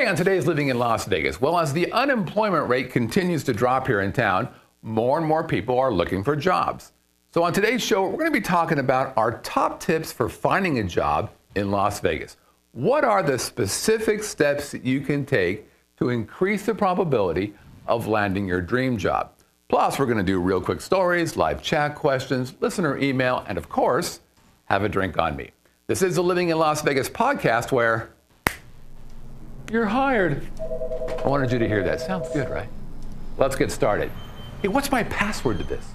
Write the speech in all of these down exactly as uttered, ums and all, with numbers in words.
Today on Today's Living in Las Vegas, well, as the unemployment rate continues to drop here in town, more and more people are looking for jobs. So on today's show, we're going to be talking about our top tips for finding a job in Las Vegas. What are the specific steps that you can take to increase the probability of landing your dream job? Plus, we're going to do real quick stories, live chat questions, listener email, and of course, have a drink on me. This is the Living in Las Vegas podcast where you're hired. I wanted you to hear that. Sounds good, right? Let's get started. Hey, what's my password to this?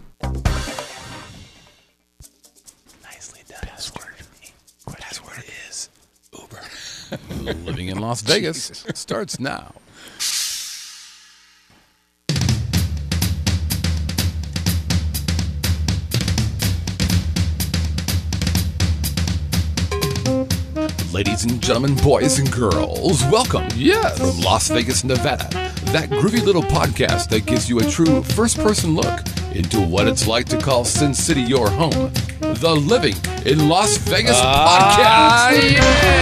Nicely done. Password. Password is Uber. Living in Las Vegas starts now. Ladies and gentlemen, boys and girls, welcome. Yes. From Las Vegas, Nevada, that groovy little podcast that gives you a true first-person look into what it's like to call Sin City your home. The Living in Las Vegas uh, podcast.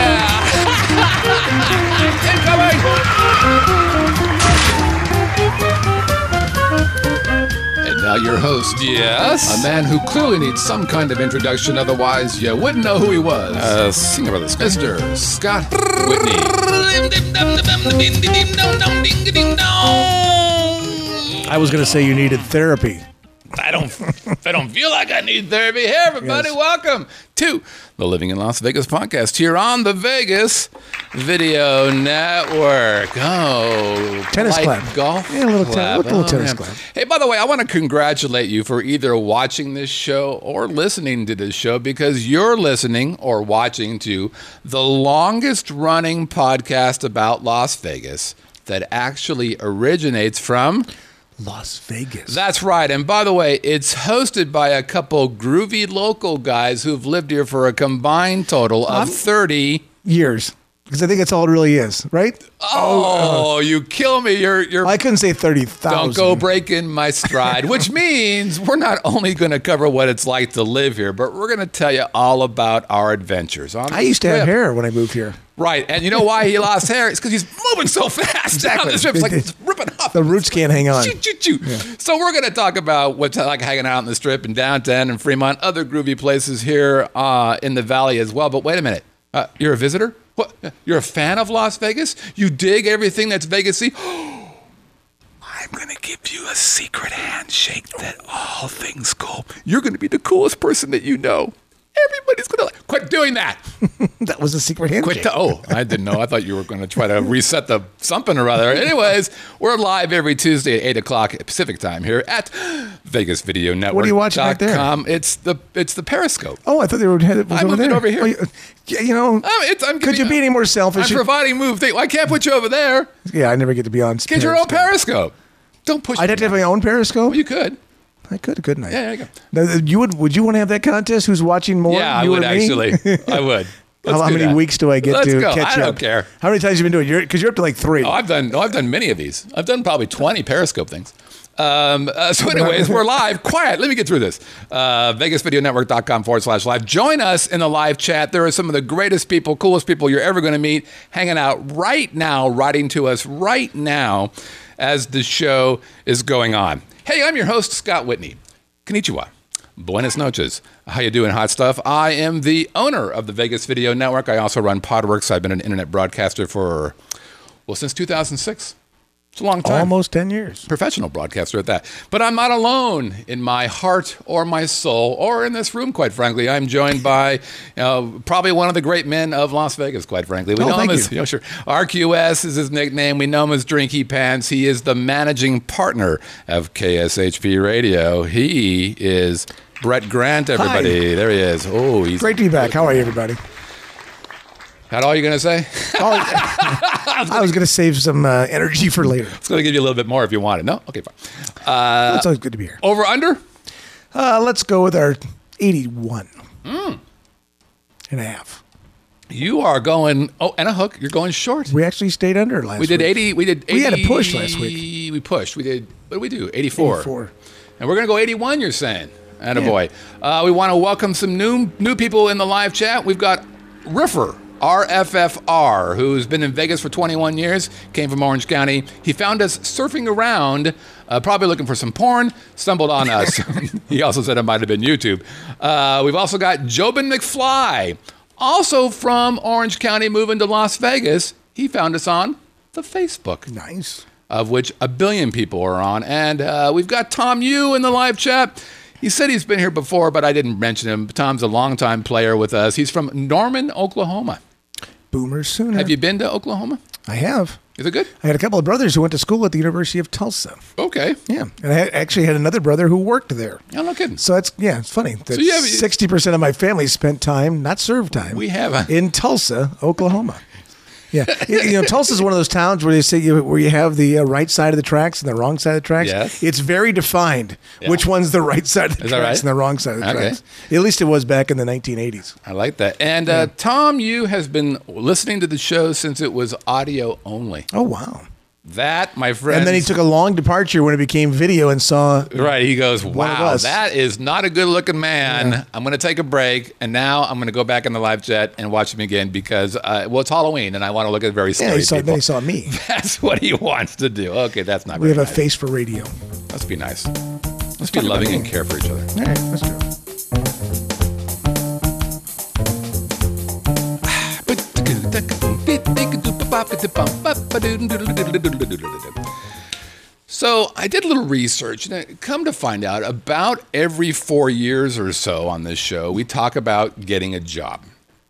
And now your host, yes, a man who clearly needs some kind of introduction, otherwise you wouldn't know who he was. Uh, sing about this, Mister Scott Whitney. I was going to say you needed therapy. I don't. I don't feel like I need therapy. Hey, everybody, yes. Welcome to the Living in Las Vegas podcast here on the Vegas Video Network. Oh, tennis clap, golf, yeah, a little, clap. Ten- a little oh, tennis man. clap. Hey, by the way, I want to congratulate you for either watching this show or listening to this show, because you're listening or watching to the longest-running podcast about Las Vegas that actually originates from Las Vegas. That's right. And by the way, it's hosted by a couple groovy local guys who've lived here for a combined total of um, thirty years. Because I think that's all it really is, right? Oh, uh, you kill me. You're, you're. I couldn't say thirty thousand. Don't go breaking my stride, which means we're not only going to cover what it's like to live here, but we're going to tell you all about our adventures. On I used to have hair when I moved here. Right. And you know why he lost hair? It's because he's moving so fast. Exactly. This strip's like it's ripping up. The roots can't hang on. Choo, choo, choo. Yeah. So we're going to talk about what's like hanging out on the Strip in downtown and Fremont, other groovy places here uh, in the Valley as well. But wait a minute. Uh, you're a visitor? What? You're a fan of Las Vegas? You dig everything that's Vegas-y? I'm going to give you a secret handshake that all things go. You're going to be the coolest person that you know. Everybody's going to like, quit doing that. That was a secret handshake. Quit to, oh, I didn't know. I thought you were going to try to reset the something or other. Anyways, we're live every Tuesday at eight o'clock Pacific time here at Vegas Video Network. What are you watching back there? It's the it's the Periscope. Oh, I thought they were headed I over moved there. it over here. Oh, you, you know, oh, it's, I'm could giving, you be any more selfish? I'm providing move thing. Well, I can't put you over there. Yeah, I never get to be on Get Periscope. your own Periscope. Don't push I'd have to have my own Periscope? Well, you could. I could, couldn't I? Yeah, there you go. Now, you would, would you want to have that contest? Who's watching more? Yeah, you I would or me? actually. I would. How, how many that. weeks do I get Let's to go. catch I up? I don't care. How many times have you been doing it? You're Because you're up to like three. Oh, I've done. No, I've done many of these. I've done probably twenty Periscope things. Um, uh, so anyways, we're live. Quiet. Let me get through this. Uh, VegasVideoNetwork.com forward slash live. Join us in the live chat. There are some of the greatest people, coolest people you're ever going to meet hanging out right now, writing to us right now as the show is going on. Hey, I'm your host, Scott Whitney. Konnichiwa. Buenas noches. How you doing, hot stuff? I am the owner of the Vegas Video Network. I also run Podworks. I've been an internet broadcaster for, well, since two thousand six. It's a long time. Almost ten years. Professional broadcaster at that. But I'm not alone in my heart or my soul or in this room, quite frankly. I'm joined by you know, probably one of the great men of Las Vegas, quite frankly. We oh, know him thank as, you. you know, sure. R Q S is his nickname. We know him as Drinky Pants. He is the managing partner of K S H P Radio. He is Brett Grant, everybody. Hi. There he is. Oh, he's great to be back. How are you, everybody? That all you're going to say? Oh, I was going to save some uh, energy for later. It's going to give you a little bit more if you want it. No? Okay, fine. Uh, It's always good to be here. Over, under? Uh, let's go with our eighty-one Mm. and a half. You are going, oh, and a hook. You're going short. We actually stayed under last We did week. eighty. We did eighty. We had a push last week. We pushed. We did, what did we do? eighty-four. eighty-four. And we're going to go eighty-one, you're saying. Attaboy. Uh, we want to welcome some new new people in the live chat. We've got Riffer R F F R, who's been in Vegas for twenty-one years, came from Orange County. He found us surfing around, uh, probably looking for some porn, stumbled on us. He also said it might have been YouTube. Uh, we've also got Jobin McFly, also from Orange County, moving to Las Vegas. He found us on the Facebook. Nice. Of which a billion people are on. And uh, we've got Tom Yu in the live chat. He said he's been here before, but I didn't mention him. Tom's a longtime player with us. He's from Norman, Oklahoma. Boomer Sooner. Have you been to Oklahoma? I have. Is it good? I had a couple of brothers who went to school at the University of Tulsa. Okay. Yeah. And I had- actually had another brother who worked there. Oh, no kidding. So it's, yeah, it's funny. That So you have- sixty percent of my family spent time, not served time, We have a- in Tulsa, Oklahoma. Yeah. you, you know, Tulsa's one of those towns where they say you, where you have the uh, right side of the tracks and the wrong side of the tracks. Yes. It's very defined Yeah. which one's the right side of the Is that tracks right? and the wrong side of the Okay. tracks. At least it was back in the nineteen eighties. I like that. And uh, Tom Yu has been listening to the show since it was audio only. Oh, wow. That, my friend. And then he took a long departure when it became video and saw. Right. He goes, One of wow, us. that is not a good looking man. Yeah. I'm going to take a break. And now I'm going to go back in the live chat and watch him again because, uh, well, it's Halloween and I want to look at very Yeah, scary he saw, people. then he saw me. That's what he wants to do. Okay, that's not We very have a nice. face for radio. Let's be nice. Let's be loving and care for each other. All right, let's go. So I did a little research, and I come to find out about every four years or so on this show, we talk about getting a job.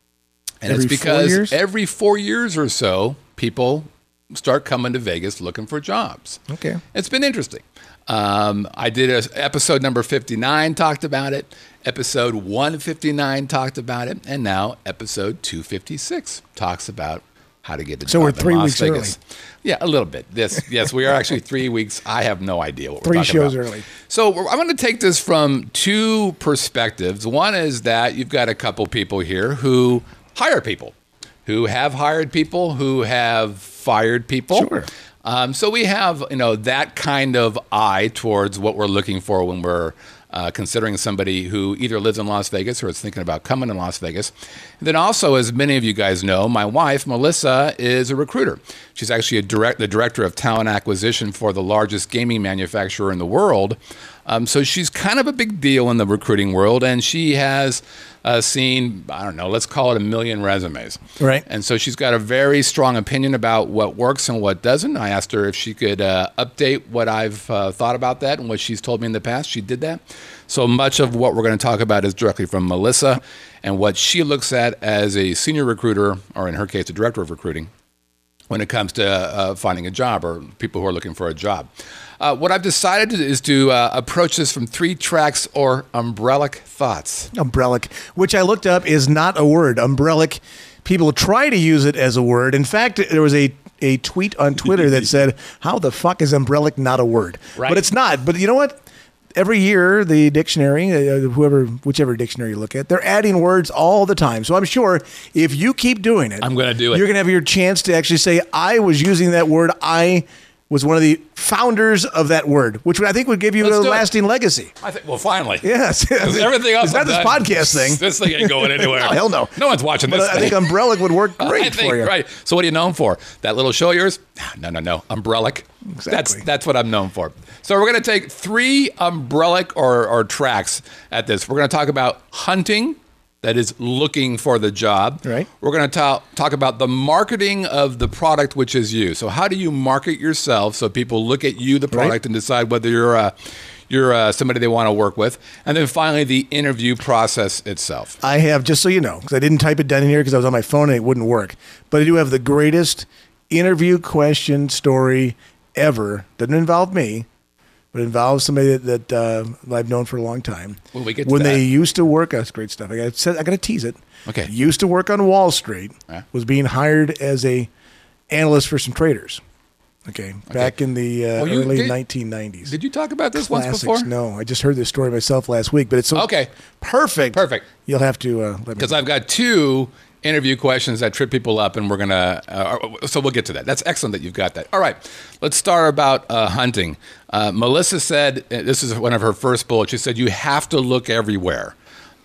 And Every it's four because years? every four years or so, people start coming to Vegas looking for jobs. Okay. It's been interesting. Um, I did a, episode number fifty-nine talked about it. Episode one fifty-nine talked about it. And now episode two fifty-six talks about how to get a So job we're in three Las weeks Vegas. Yeah, a little bit. This, yes, we are actually three weeks. I have no idea what we're Three talking shows about. early. So we're- I'm going to take this from two perspectives. One is that you've got a couple people here who hire people, who have hired people, who have fired people. Sure. Um, so we have, you know, that kind of eye towards what we're looking for when we're uh, considering somebody who either lives in Las Vegas or is thinking about coming to Las Vegas. And then also, as many of you guys know, my wife, Melissa, is a recruiter. She's actually a direct, the director of talent acquisition for the largest gaming manufacturer in the world. Um, so she's kind of a big deal in the recruiting world, and she has uh, seen, I don't know, let's call it a million resumes. Right. And so she's got a very strong opinion about what works and what doesn't. I asked her if she could uh, update what I've uh, thought about that and what she's told me in the past. She did that. So much of what we're going to talk about is directly from Melissa and what she looks at as a senior recruiter, or in her case, a director of recruiting, when it comes to uh, finding a job or people who are looking for a job. Uh, what I've decided to, is to uh, approach this from three tracks or umbrellic thoughts. Umbrellic, which I looked up is not a word. Umbrellic, people try to use it as a word. In fact, there was a, a tweet on Twitter that said, how the fuck is umbrellic not a word? Right. But it's not. But you know what? Every year, the dictionary, uh, whoever, whichever dictionary you look at, they're adding words all the time. So I'm sure if you keep doing it, I'm gonna do it. You're going to have your chance to actually say, I was using that word. I was one of the founders of that word, which I think would give you Let's a do it. lasting legacy. I think, well, finally. Yes. 'Cause everything else It's not I've this done, podcast thing. This thing ain't going anywhere. Oh, hell no. No one's watching But this I thing. think umbrellic would work great I think, for you. right. So what are you known for? That little show of yours? No, no, no. Umbrellic. That's Exactly. that's what I'm known for. So we're going to take three umbrellic or, or tracks at this. We're going to talk about hunting, that is looking for the job. Right. We're going to talk talk about the marketing of the product, which is you. So how do you market yourself so people look at you, the product, Right. and decide whether you're uh, you're uh, somebody they want to work with. And then finally, the interview process itself. I have, just so you know, because I didn't type it down in here because I was on my phone and it wouldn't work, but I do have the greatest interview question story ever. Doesn't involve me, but it involves somebody that, that uh, I've known for a long time. When we get to when that. they used to work, that's great stuff. I got I got to tease it. Okay. Used to work on Wall Street. Yeah. Was being hired as a analyst for some traders. Okay, back in the uh, Well, you early did- nineteen nineties. Did you talk about this once Classics. before? No, I just heard this story myself last week, but it's so Okay. perfect. Perfect. You'll have to uh, let me. Because I've got two interview questions that trip people up, and we're going to, uh, so we'll get to that. That's excellent that you've got that. All right, let's start about uh, hunting. Uh, Melissa said, uh, this is one of her first bullets, she said, you have to look everywhere.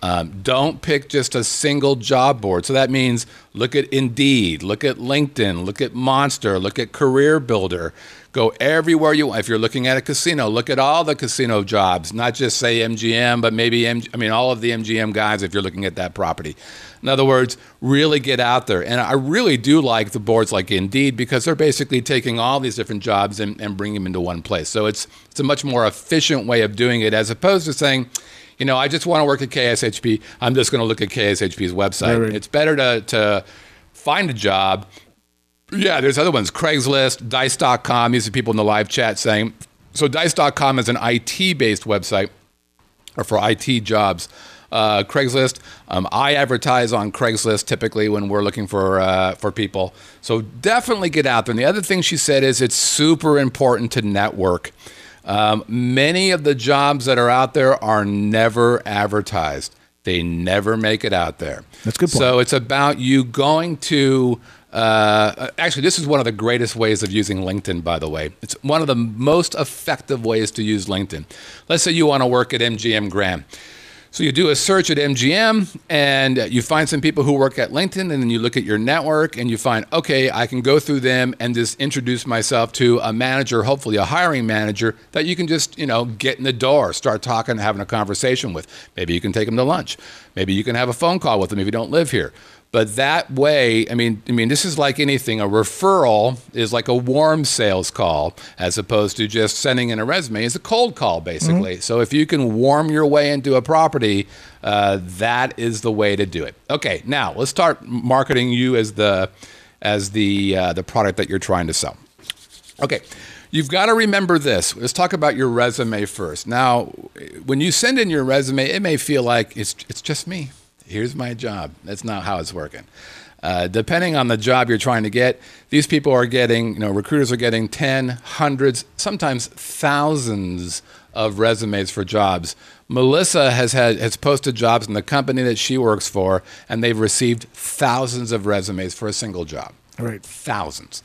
Um, don't pick just a single job board. So that means look at Indeed, look at LinkedIn, look at Monster, look at Career Builder. Go everywhere you want. If you're looking at a casino, look at all the casino jobs, not just say M G M, but maybe M- I mean all of the M G M guys if you're looking at that property. In other words, really get out there. And I really do like the boards like Indeed because they're basically taking all these different jobs and, and bringing them into one place. So it's it's a much more efficient way of doing it as opposed to saying, you know, I just want to work at K S H P. I'm just going to look at K S H P's website. Right. It's better to to find a job. Yeah, there's other ones. Craigslist, Dice dot com. These are people in the live chat saying, so Dice dot com is an I T-based website or for I T jobs. Uh, Craigslist, um, I advertise on Craigslist typically when we're looking for uh, for people. So definitely get out there. And the other thing she said is it's super important to network. Um, many of the jobs that are out there are never advertised. They never make it out there. That's a good point. So it's about you going to, uh, actually, this is one of the greatest ways of using LinkedIn, by the way. It's one of the most effective ways to use LinkedIn. Let's say you want to work at M G M Graham. So you do a search at M G M and you find some people who work at LinkedIn, and then you look at your network and you find, okay, I can go through them and just introduce myself to a manager, hopefully a hiring manager that you can just, you know, get in the door, start talking, having a conversation with. Maybe you can take them to lunch. Maybe you can have a phone call with them if you don't live here. But that way, I mean, I mean, this is like anything. A referral is like a warm sales call as opposed to just sending in a resume. It's a cold call, basically. Mm-hmm. So if you can warm your way into a property, uh, that is the way to do it. Okay, now let's start marketing you as the as the uh, the product that you're trying to sell. Okay. You've got to remember this. Let's talk about your resume first. Now, when you send in your resume, it may feel like it's it's just me. Here's my job. That's not how it's working. Uh, depending on the job you're trying to get, these people are getting, you know, recruiters are getting ten, hundreds, sometimes thousands of resumes for jobs. Melissa has had has posted jobs in the company that she works for, and they've received thousands of resumes for a single job. All right. Thousands.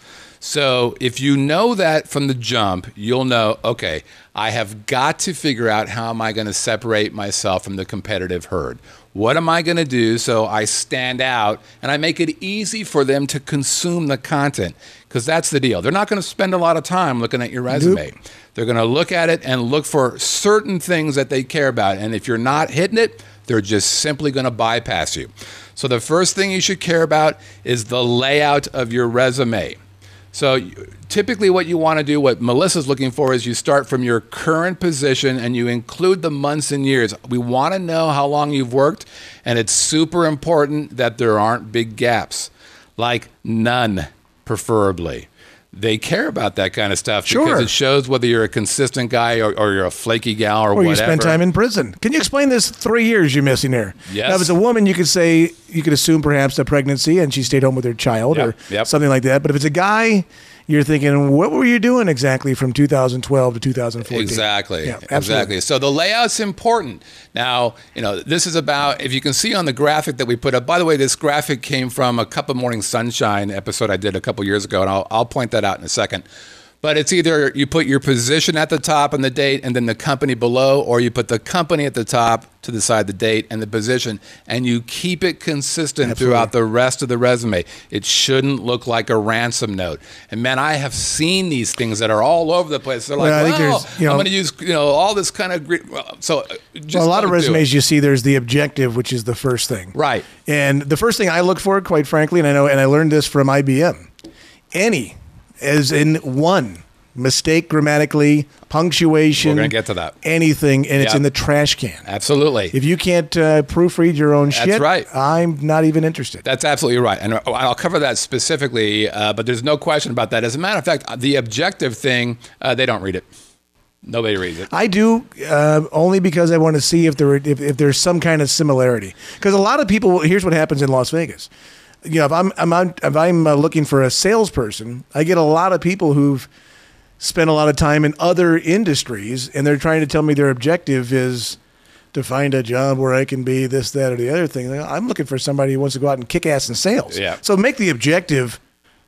So if you know that from the jump, you'll know, okay, I have got to figure out how am I going to separate myself from the competitive herd. What am I going to do so I stand out and I make it easy for them to consume the content? Because that's the deal. They're not going to spend a lot of time looking at your resume. Nope. They're going to look at it and look for certain things that they care about. And if you're not hitting it, they're just simply going to bypass you. So the first thing you should care about is the layout of your resume. So typically what you want to do, what Melissa's looking for, is you start from your current position and you include the months and years. We want to know how long you've worked, and it's super important that there aren't big gaps, like none, preferably. They care about that kind of stuff sure. because it shows whether you're a consistent guy or, or you're a flaky gal or, or whatever. Or you spend time in prison. Can you explain this three years you're missing here? Yes. Now, if it's a woman, you could say, you could assume perhaps a pregnancy and she stayed home with her child yep. or yep. something like that. But if it's a guy, you're thinking, what were you doing exactly from two thousand twelve to two thousand fourteen? Exactly. Yeah, exactly. So the layout's important. Now, you know, this is about, if you can see on the graphic that we put up, by the way, this graphic came from a Cup of Morning Sunshine episode I did a couple years ago, and I'll, I'll point that out in a second. But it's either you put your position at the top and the date and then the company below, or you put the company at the top to the side, the date and the position, and you keep it consistent Absolutely. Throughout the rest of the resume. It shouldn't look like a ransom note. And man, I have seen these things that are all over the place. They're like, well, I think well you know, I'm going to use you know all this kind of great. So just well, a lot of resumes you see, there's the objective, which is the first thing. Right. And the first thing I look for, quite frankly, and I know, and I learned this from I B M, any. As in one, mistake grammatically, punctuation. We're going to get to that. Anything, and it's yep. in the trash can. Absolutely. If you can't uh, proofread your own That's shit, right. I'm not even interested. That's absolutely right. And I'll cover that specifically, uh, but there's no question about that. As a matter of fact, the objective thing, uh, they don't read it. Nobody reads it. I do, uh, only because I want to see if there if, if there's some kind of similarity. Because a lot of people, here's what happens in Las Vegas. You know, if I'm, I'm out, if I'm uh, looking for a salesperson, I get a lot of people who've spent a lot of time in other industries, and they're trying to tell me their objective is to find a job where I can be this, that, or the other thing. I'm looking for somebody who wants to go out and kick ass in sales. Yeah. So make the objective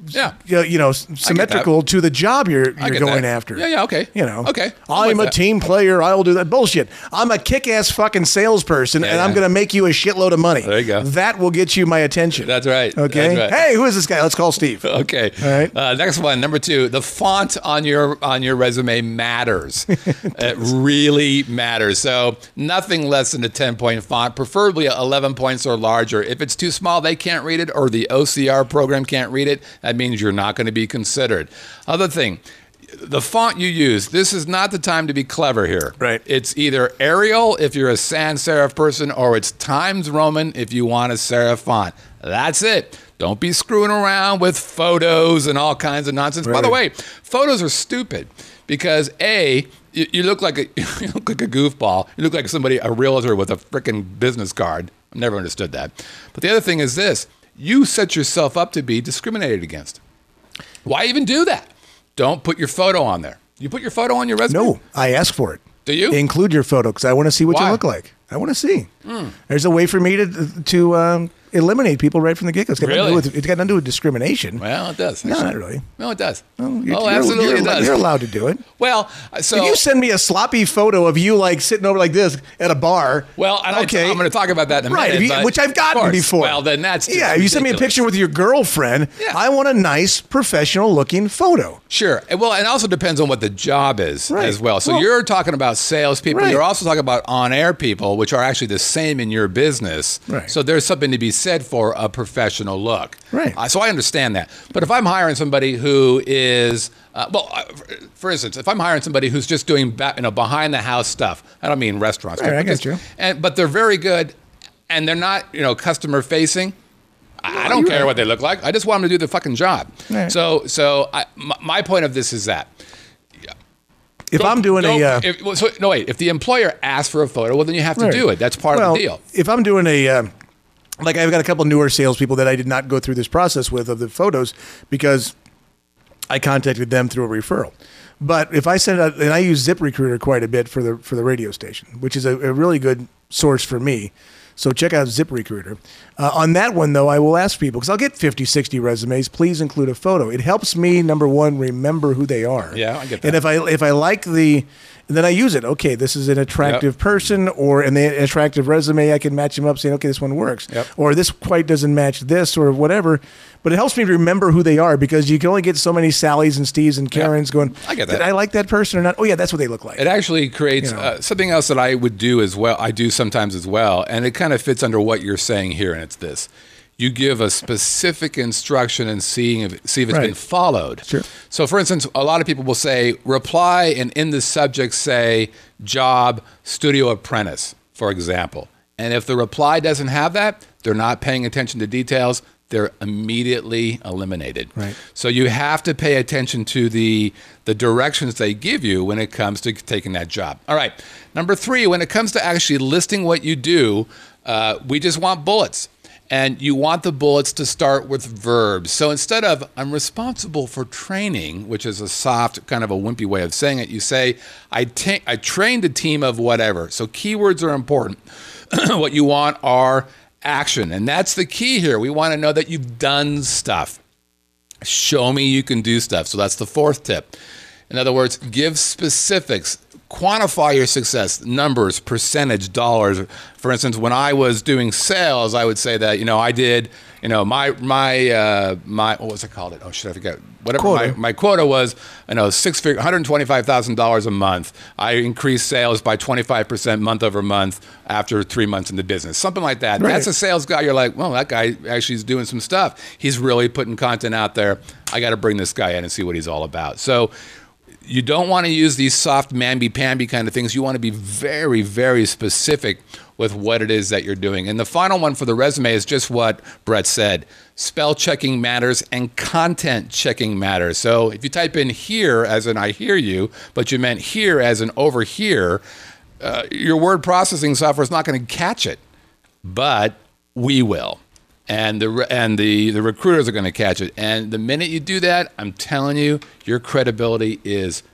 Yeah. you you know, symmetrical to the job you're I you're get going that. after. Yeah, yeah, okay. You know, Okay. I'm I'm with a that. team player. I will do that. Bullshit. I'm a kick-ass fucking salesperson, Yeah, and I'm yeah. going to make you a shitload of money. There you go. That will get you my attention. That's right. Okay. That's right. Hey, who is this guy? Let's call Steve. Okay. All right. Uh, next one, number two. The font on your on your resume matters. It really matters. So nothing less than a ten point font, preferably eleven points or larger. If it's too small, they can't read it, or the O C R program can't read it. That means you're not going to be considered. Other thing. The font you use, this is not the time to be clever here. Right. It's either Arial if you're a sans serif person, or it's Times Roman if you want a serif font. That's it. Don't be screwing around with photos and all kinds of nonsense. By the way, Right. photos are stupid because A, you, you look like a you look like a goofball. You look like somebody, a realtor with a freaking business card. I've never understood that. But the other thing is this: you set yourself up to be discriminated against. Why even do that? Don't put your photo on there. You put your photo on your resume? No, I ask for it. Do you? Include your photo because I want to see what Why? you look like. I want to see. Hmm. There's a way for me to to um, eliminate people right from the get-go. It's got nothing to do Really? with, it's got nothing to do with discrimination. Well, it does. No, actually. not really. No, it does. You're- oh, you're- absolutely you're, it does. You're allowed to do it. Well, so If you send me a sloppy photo of you like sitting over like this at a bar, well, and okay, I, I'm going to talk about that in a right, minute, if you- but which I've of gotten course. before. Well, then that's just yeah. If you send me a ridiculous. picture with your girlfriend, Yeah. I want a nice, professional-looking photo. Sure. And Well, and it also depends on what the job is Right. as well. So Well- you're talking about salespeople. Right. You're also talking about on-air people, which are actually the same in your business. Right. So there's something to be said for a professional look. Right. Uh, so I understand that. But if I'm hiring somebody who is, uh, well, uh, for- for instance, if I'm hiring somebody who's just doing ba- you know behind-the-house stuff, I don't mean restaurants. Right, but I got just- you. And but they're very good, and they're not you know customer-facing. I I don't you're care right. what they look like. I just want them to do the fucking job. Right. So, so I, my, my point of this is that If don't- I'm doing a don't- uh, if, well, so, no wait, if the employer asks for a photo, well then you have to Right. do it. That's part well, of the deal. If I'm doing a, uh, like I've got a couple newer salespeople that I did not go through this process with of the photos because I contacted them through a referral. But if I send out, and I use ZipRecruiter quite a bit for the for the radio station, which is a, a really good source for me. So check out ZipRecruiter. Uh, on that one, though, I will ask people, because I'll get fifty, sixty resumes, please include a photo. It helps me, number one, remember who they are. Yeah, I get And that. if I if I like the, then I use it. Okay, this is an attractive Yep. person, or an attractive resume. I can match them up, saying, okay, this one works. Yep. Or this quite doesn't match this, or whatever. But it helps me remember who they are, because you can only get so many Sallys and Steves and Karens going, I get that. did I like that person or not? Oh, yeah, that's what they look like. It actually creates You know. uh, something else that I would do as well. I do sometimes as well, and it kind of fits under what you're saying here. And it's this: you give a specific instruction and seeing if see if it's Right. been followed. Sure. So, for instance, a lot of people will say reply, and in the subject say job studio apprentice, for example. And if the reply doesn't have that, they're not paying attention to details. They're immediately eliminated. Right. So you have to pay attention to the the directions they give you when it comes to taking that job. All right. Number three, when it comes to actually listing what you do, uh, we just want bullets. And you want the bullets to start with verbs. So instead of I'm responsible for training, which is a soft, kind of a wimpy way of saying it, you say I, ta- I trained a team of whatever. So keywords are important. What you want are action. And that's the key here. We want to know that you've done stuff. Show me you can do stuff. So that's the fourth tip. In other words, give specifics. Quantify your success, numbers, percentage, dollars. For instance, when I was doing sales, I would say that, you know, I did, you know, my, my, uh, my, what was it called? It? Oh, shit, I forget. Whatever Quota. my, my quota was, you know, six figure, one hundred twenty-five thousand dollars a month. I increased sales by twenty-five percent month over month after three months in the business. Something like that. Right. That's a sales guy. You're like, well, that guy actually is doing some stuff. He's really putting content out there. I got to bring this guy in and see what he's all about. So, you don't want to use these soft mamby-pamby kind of things. You want to be very, very specific with what it is that you're doing. And the final one for the resume is just what Brett said. Spell checking matters and content checking matters. So if you type in here as in I hear you, but you meant here as in over here, uh, your word processing software is not going to catch it. But we will. And the and the, the recruiters are going to catch it. And the minute you do that, I'm telling you, your credibility is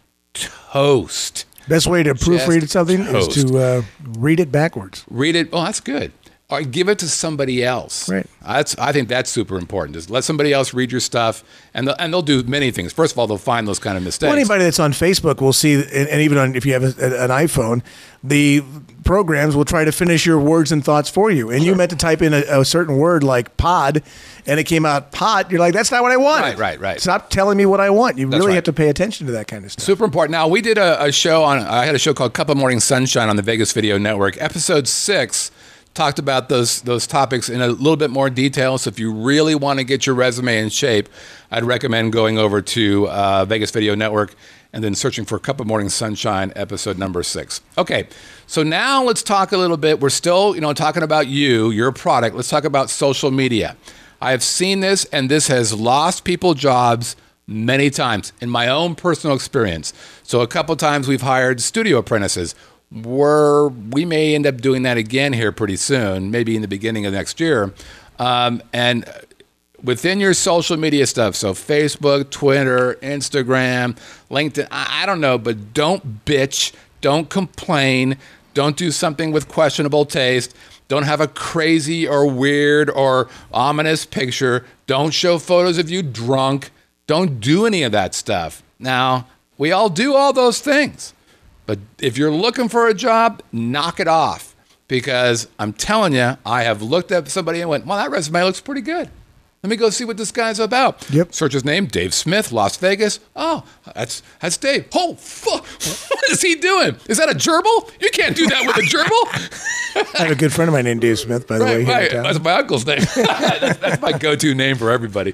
toast. Best way to proofread Just something toast. is to uh, read it backwards. Read it. Oh, that's good. or give it to somebody else. Right. That's, I think that's super important. Just let somebody else read your stuff, and they'll, and they'll do many things. First of all, they'll find those kind of mistakes. Well, anybody that's on Facebook will see, and, and even on if you have a, an iPhone, the programs will try to finish your words and thoughts for you. And you meant to type in a, a certain word like pod, and it came out pot. You're like, that's not what I want. Right, right, right. Stop telling me what I want. You That's really right. have to pay attention to that kind of stuff. Super important. Now, we did a, a show on, I had a show called Cup of Morning Sunshine on the Vegas Video Network. Episode six talked about those those topics in a little bit more detail. So if you really want to get your resume in shape, I'd recommend going over to uh, Vegas Video Network and then searching for Cup of Morning Sunshine, episode number six. Okay, so now let's talk a little bit. We're still, you know, talking about you, your product. Let's talk about social media. I have seen this, and this has lost people jobs many times in my own personal experience. So a couple times we've hired studio apprentices. We're, we may end up doing that again here pretty soon, maybe in the beginning of next year. Um, and within your social media stuff, so Facebook, Twitter, Instagram, LinkedIn, I, I don't know, but don't bitch, don't complain, don't do something with questionable taste. Don't have a crazy or weird or ominous picture. Don't show photos of you drunk. Don't do any of that stuff. Now, we all do all those things. But if you're looking for a job, knock it off. Because I'm telling you, I have looked at somebody and went, well, that resume looks pretty good. Let me go see what this guy's about. Yep. Search his name, Dave Smith, Las Vegas. Oh, that's that's Dave. Oh, fuck. What is he doing? Is that a gerbil? You can't do that with a gerbil. I have a good friend of mine named Dave Smith, by the way. Right, here in right. town. That's my uncle's name. that's, that's my go-to name for everybody.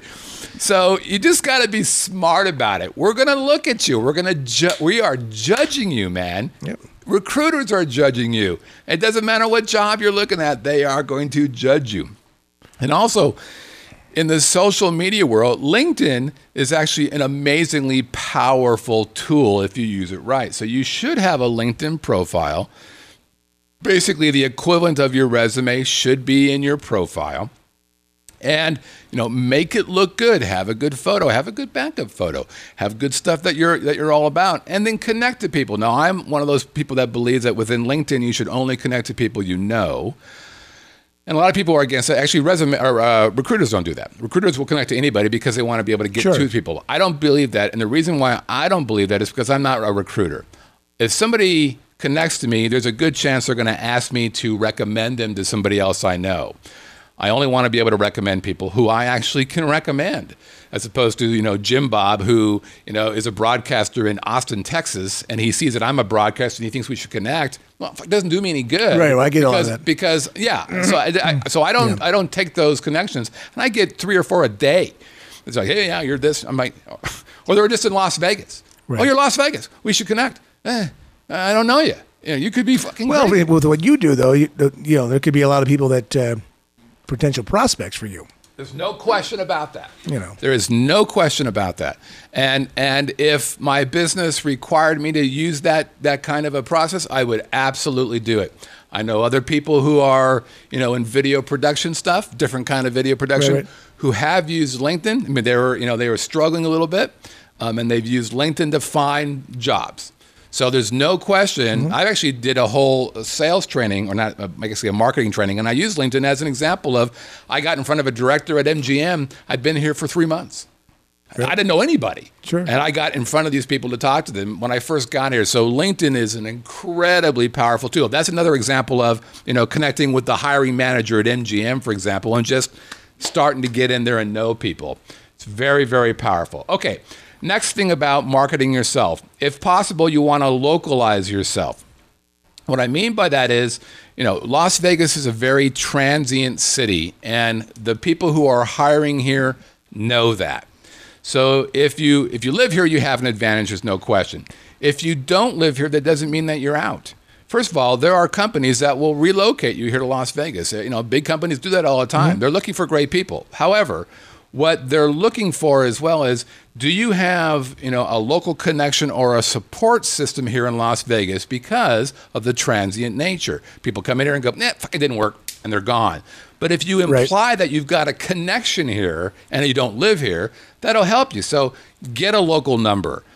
So you just got to be smart about it. We're going to look at you. We're going to ju- we are judging you, man. Yep. Recruiters are judging you. It doesn't matter what job you're looking at. They are going to judge you. And also, in the social media world, LinkedIn is actually an amazingly powerful tool if you use it right. So you should have a LinkedIn profile. Basically, the equivalent of your resume should be in your profile. And, you know, make it look good. Have a good photo. Have a good backup photo. Have good stuff that you're that you're all about. And then connect to people. Now, I'm one of those people that believes that within LinkedIn, you should only connect to people you know. And a lot of people are against it. Actually, resume or uh, recruiters don't do that. Recruiters will connect to anybody because they want to be able to get Sure. to people. I don't believe that. And the reason why I don't believe that is because I'm not a recruiter. If somebody connects to me, there's a good chance they're going to ask me to recommend them to somebody else I know. I only want to be able to recommend people who I actually can recommend, as opposed to, you know, Jim Bob, who, you know, is a broadcaster in Austin, Texas, and he sees that I'm a broadcaster and he thinks we should connect. Well, it doesn't do me any good. Right, well, I get because, all of that. Because, yeah, so I, I, so I don't Yeah. I don't take those connections, and I get three or four a day. It's like, hey, yeah, you're this. I'm like, or they're just in Las Vegas. Right. Oh, you're Las Vegas. We should connect. Eh, I don't know you. You know, you could be fucking Well, great. with what you do, though, you, you know, there could be a lot of people that uh, potential prospects for you. There's no question about that. You know. There is no question about that. And and if my business required me to use that that kind of a process, I would absolutely do it. I know other people who are, you know, in video production stuff, different kind of video production, Right, right. who have used LinkedIn. I mean, they were, you know, they were struggling a little bit, um, and they've used LinkedIn to find jobs. So there's no question. I actually did a whole sales training, or not, uh, I guess a marketing training, and I used LinkedIn as an example of, I got in front of a director at M G M. I'd been here for three months. Really? I didn't know anybody. Sure. And I got in front of these people to talk to them when I first got here. So LinkedIn is an incredibly powerful tool. That's another example of, you know, connecting with the hiring manager at M G M, for example, and just starting to get in there and know people. It's very, very powerful. Okay. Next thing about marketing yourself. If possible, you want to localize yourself. What I mean by that is, you know, Las Vegas is a very transient city, and the people who are hiring here know that. So if you if you live here, you have an advantage, there's no question. If you don't live here, that doesn't mean that you're out. First of all, there are companies that will relocate you here to Las Vegas. You know, big companies do that all the time. Mm-hmm. They're looking for great people. However, what they're looking for as well is, do you have, you know, a local connection or a support system here in Las Vegas because of the transient nature? People come in here and go, nah, fuck, it didn't work, and they're gone. But if you imply right. that you've got a connection here and you don't live here, that'll help you. So get a local number.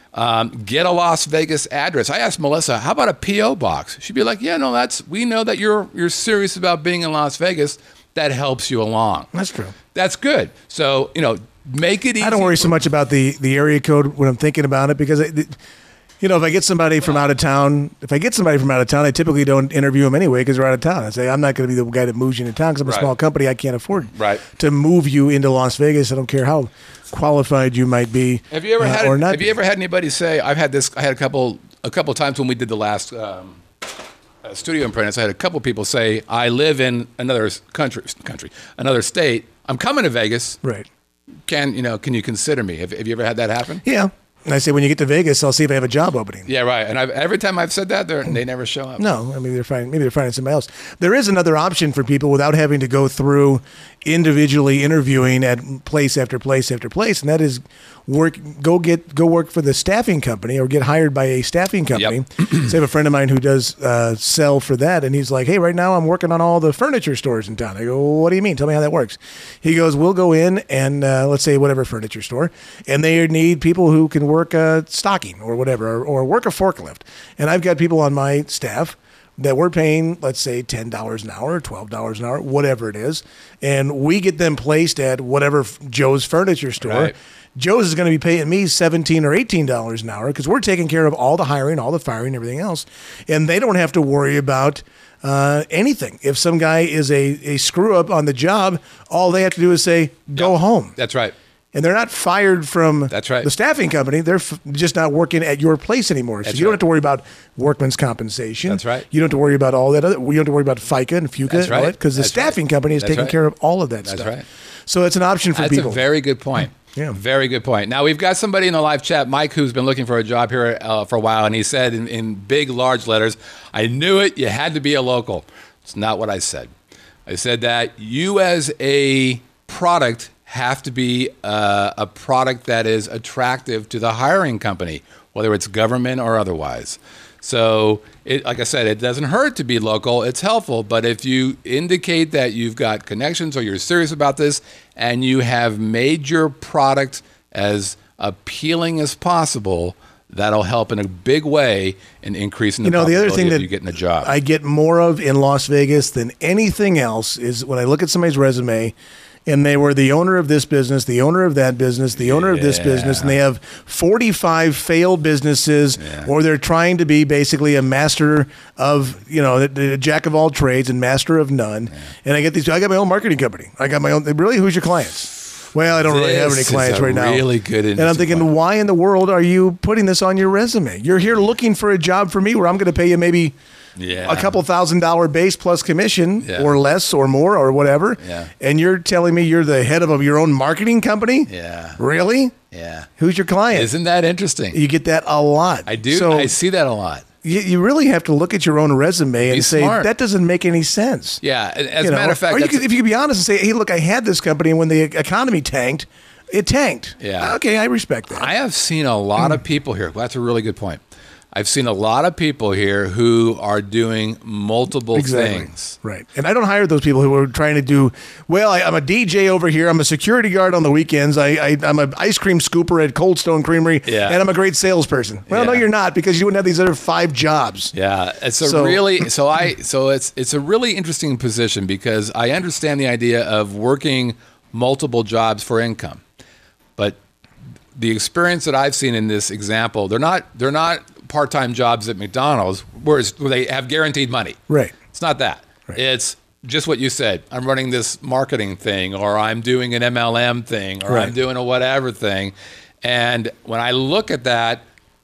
Um, get a Las Vegas address. I asked Melissa, how about a P O box? She'd be like, yeah, no, that's, we know that you're you're serious about being in Las Vegas. That helps you along. That's true. That's good. So, you know, make it easy. I don't worry so much about the, the area code when I'm thinking about it because, it, you know, if I get somebody from out of town, if I get somebody from out of town, I typically don't interview them anyway because they're out of town. I say, I'm not going to be the guy that moves you into town because I'm a Right. small company. I can't afford Right. to move you into Las Vegas. I don't care how qualified you might be. Have you ever uh, had or not Have you ever had anybody say? I've had this. I had a couple a couple times when we did the last um, uh, Studio Apprentice. I had a couple people say, "I live in another s- country, country, another state. I'm coming to Vegas. Right. Can you know? Can you consider me? Have, have you ever had that happen?" Yeah. And I say, when you get to Vegas, I'll see if I have a job opening. Yeah, right. And I've, every time I've said that, they're, they never show up. No, I mean they're finding maybe they're finding somebody else. There is another option for people without having to go through individually interviewing at place after place after place, and that is work. Go get go work for the staffing company or get hired by a staffing company. Yep. So I have a friend of mine who does uh, sell for that, and he's like, "Hey, right now I'm working on all the furniture stores in town." I go, well, "What do you mean? Tell me how that works." He goes, "We'll go in and uh, let's say whatever furniture store, and they need people who can work uh, stocking or whatever, or, or work a forklift." And I've got people on my staff that we're paying, let's say, ten dollars an hour, twelve dollars an hour, whatever it is. And we get them placed at whatever f- Joe's Furniture Store. Right. Joe's is going to be paying me seventeen or eighteen dollars an hour because we're taking care of all the hiring, all the firing, everything else. And they don't have to worry about uh, anything. If some guy is a, a screw up on the job, all they have to do is say, go Yep. home. That's right. And they're not fired from That's right. the staffing company. They're f- just not working at your place anymore. So That's you don't right. have to worry about workman's compensation. That's right. You don't have to worry about all that other. You don't have to worry about FICA and FUCA That's and all right. that because the That's staffing right. company is That's taking right. care of all of that That's stuff. right. So it's an option for That's people. a very good point. Yeah. Very good point. Now, we've got somebody in the live chat, Mike, who's been looking for a job here uh, for a while, and he said in, in big, large letters, I knew it, you had to be a local. It's not what I said. I said that you as a product have to be uh, a product that is attractive to the hiring company, whether it's government or otherwise. So, it, like I said, it doesn't hurt to be local. It's helpful. But if you indicate that you've got connections or you're serious about this and you have made your product as appealing as possible, that'll help in a big way in increasing the You know, the other probability thing of that you getting a job. I get more of in Las Vegas than anything else is when I look at somebody's resume and they were the owner of this business, the owner of that business, the owner of this Yeah. business, and they have forty-five failed businesses, Yeah. or they're trying to be basically a master of, you know, the, the jack of all trades and master of none. And I get these, I got my own marketing company. I got my own, really, who's your clients? Well, I don't really have any This is clients a right now. really good And I'm thinking, point. why in the world are you putting this on your resume? You're here looking for a job for me where I'm going to pay you maybe Yeah. a couple thousand dollar base plus commission Yeah. or less or more or whatever. Yeah. And you're telling me you're the head of a, your own marketing company? Yeah. Really? Yeah. Who's your client? Isn't that interesting? You get that a lot. I do. So I see that a lot. you, you really have to look at your own resume and say, smart. that doesn't make any sense. Yeah. and As You a know? matter of fact, or you that's- could, if you could be honest and say, hey, look, I had this company, and when the economy tanked, it tanked. Yeah. Okay, I respect that. I have seen a lot of people here. Well, that's a really good point. I've seen a lot of people here who are doing multiple Exactly. things. Right. And I don't hire those people who are trying to do, well, I, I'm a D J over here. I'm a security guard on the weekends. I, I, I'm an ice cream scooper at Cold Stone Creamery. Yeah. And I'm a great salesperson. Well, no, Yeah. you're not because you wouldn't have these other five jobs. Yeah, it's a So- really so I so it's it's a really interesting position because I understand the idea of working multiple jobs for income, but the experience that I've seen in this example, they're not they're not part-time jobs at McDonald's, whereas where they have guaranteed money. Right. It's not that. Right. It's just what you said. I'm running this marketing thing, or I'm doing an M L M thing, or I'm Right. doing a whatever thing. And when I look at that,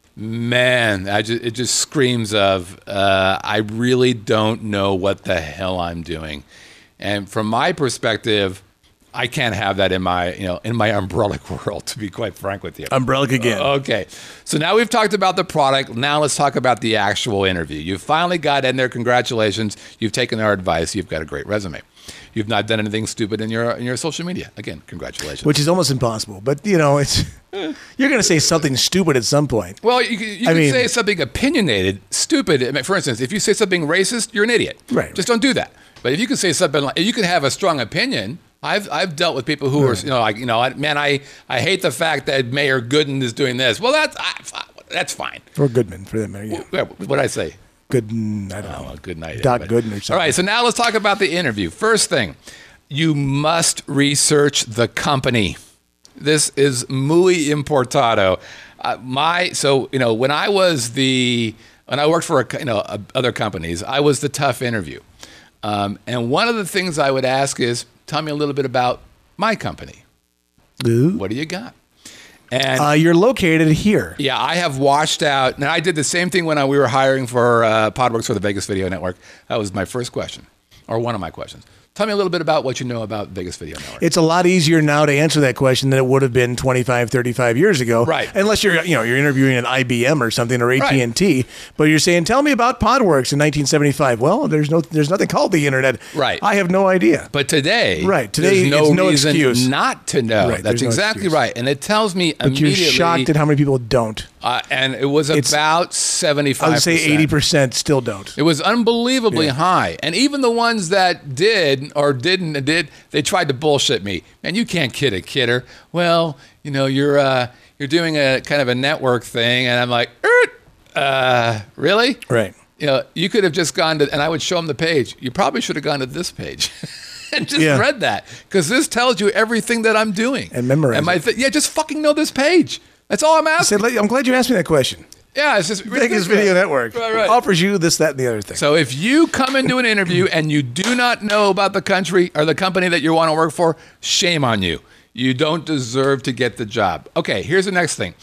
man, I just, it just screams of, uh, I really don't know what the hell I'm doing. And from my perspective, I can't have that in my, you know, in my umbrella world, to be quite frank with you. Umbrella again. Okay. So now we've talked about the product. Now let's talk about the actual interview. You finally got in there. Congratulations. You've taken our advice. You've got a great resume. You've not done anything stupid in your in your social media. Again, congratulations. Which is almost impossible. But, you know, it's you're going to say something stupid at some point. well, you, can- you I can mean- say something opinionated, stupid. I mean, for instance, if you say something racist, you're an idiot. Right, Just right. don't do that. But if you can say something like, you can have a strong opinion. I've I've dealt with people who are, you know, like, you know, I- man, I, I hate the fact that Mayor Gooden is doing this. Well, that's I, that's fine. Or Goodman for them. Yeah. What did I say? Good. I don't Oh, know. well, good night. Doc everybody. Gooden or something. All right, so now let's talk about the interview. First thing, you must research the company. This is muy importado. Uh, my so you know when I was the when I worked for a, you know uh, other companies, I was the tough interview, um, and one of the things I would ask is, tell me a little bit about my company. Ooh. What do you got? And Uh, you're located here. yeah, I have washed out. And I did the same thing when I, we were hiring for uh, Podworks for the Vegas Video Network. That was my first question, or one of my questions. Tell me a little bit about what you know about Vegas Video Network. It's a lot easier now to answer that question than it would have been twenty-five, thirty-five years ago. Right. Unless you're, you know, you're interviewing an I B M or something or A T and T, but you're saying, "Tell me about Podworks in nineteen seventy-five." Well, there's no there's nothing called the internet. Right. I have no idea. But today, Right, today there's no, it's no reason excuse. not to know. Right, That's there's no exactly excuse. right. And it tells me But you're immediately. shocked at how many people don't. uh, and it was It's- about seventy-five I would percent. say eighty percent still don't. It was unbelievably Yeah. high. And even the ones that did or didn't did, they tried to bullshit me. Man, you can't kid a kidder. Well, you know, you're uh, you're doing a kind of a network thing. And I'm like, "Er, uh, really? Right. You know, you could have just gone to, and I would show them the page. You probably should have gone to this page and just Yeah. read that, because this tells you everything that I'm doing. And memorize And my it. th- yeah, just fucking know this page. That's all I'm I asking. said, I'm glad you asked me that question. Yeah, it's just Vegas ridiculous. Video Network Right, right. offers you this, that, and the other thing. So if you come into an interview and you do not know about the country or the company that you want to work for, shame on you. You don't deserve to get the job. Okay, here's the next thing.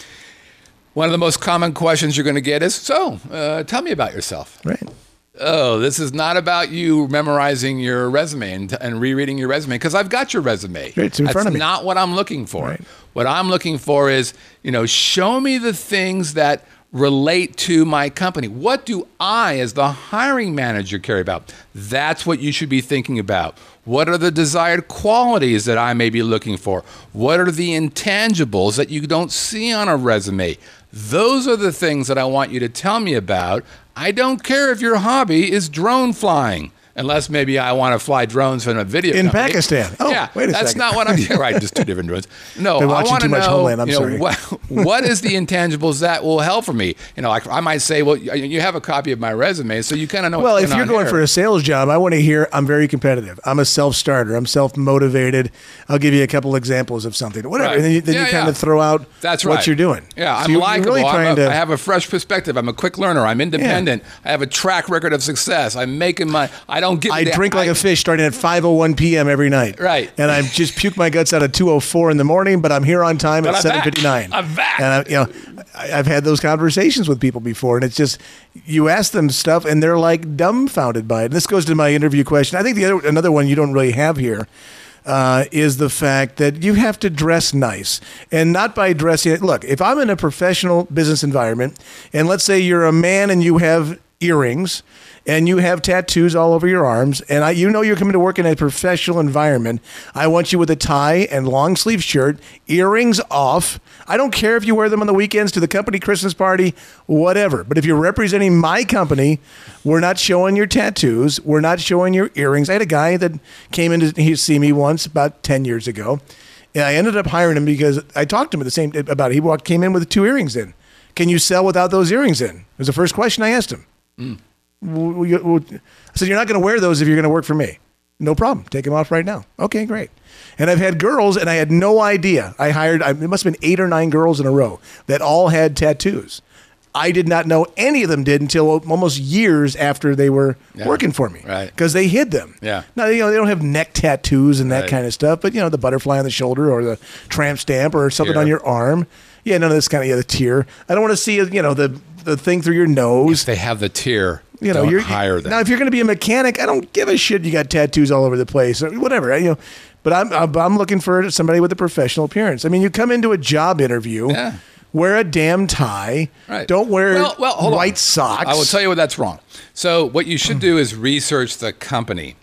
One of the most common questions you're going to get is, so, uh, tell me about yourself. Right. Oh, this is not about you memorizing your resume and, and rereading your resume, because I've got your resume. It's in That's front of me. not what I'm looking for. Right. What I'm looking for is, you know, show me the things that relate to my company. What do I, as the hiring manager, care about? That's what you should be thinking about. What are the desired qualities that I may be looking for? What are the intangibles that you don't see on a resume? Those are the things that I want you to tell me about. I don't care if your hobby is drone flying, unless maybe I want to fly drones from a video In company. Pakistan. Oh, yeah, wait a that's second. not what I'm. Yeah, right, just two different drones. No, Been I watching want to too much know. Homeland, I'm you know, sorry. What, what is the intangibles that will help for me? You know, like I might say, well, you you have a copy of my resume, so you kind of know. Well, what's if going you're on going here. for a sales job, I want to hear I'm very competitive. I'm a self-starter. I'm self-motivated. I'll give you a couple examples of something. Whatever. Right. And then you, then Yeah, you kind yeah. of throw out That's what right. you're doing. Yeah, So I'm you're- you're likable. really I'm trying a, to- I have a fresh perspective. I'm a quick learner. I'm independent. I have a track record of success. I'm making my. I don't get. I the- drink like I- a fish starting at five oh one p.m. every night. Right. And I just puke my guts out at two oh four in the morning, but I'm here on time But at I'm seven back. fifty-nine. I'm back. And I, you know, I, I've had those conversations with people before, and it's just you ask them stuff, and they're like dumbfounded by it. And this goes to my interview question. I think the other another one you don't really have here uh, is the fact that you have to dress nice, and not by dressing. Look, if I'm in a professional business environment, and let's say you're a man and you have earrings and you have tattoos all over your arms, and I, you know you're coming to work in a professional environment, I want you with a tie and long sleeve shirt, earrings off. I don't care if you wear them on the weekends to the company Christmas party, whatever. But if you're representing my company, we're not showing your tattoos. We're not showing your earrings. I had a guy that came in to see me once about ten years ago, and I ended up hiring him because I talked to him at the same about it. He walked, came in with two earrings in. Can you sell without those earrings in? It was the first question I asked him. Mm. We- we- I said, you're not going to wear those if you're going to work for me. No problem. Take them off right now. Okay, great. And I've had girls, and I had no idea. I hired, I, it must have been eight or nine girls in a row that all had tattoos. I did not know any of them did until almost years after they were Yeah, working for me. right. Because they hid them. Yeah. Now, you know, they don't have neck tattoos and that Right. kind of stuff, but, you know, the butterfly on the shoulder or the tramp stamp or something Tear. on your arm. Yeah, none of this kind of, yeah, the tear. I don't want to see, you know, the, the thing through your nose. If they have the tier, You know, don't you're hire them. Now, if you're going to be a mechanic, I don't give a shit. You got tattoos all over the place, or whatever. You know, but I'm I'm, I'm looking for somebody with a professional appearance. I mean, you come into a job interview, Yeah. wear a damn tie, Right. don't wear Well, well, hold on. white socks. I will tell you what that's wrong. So what you should do is research the company.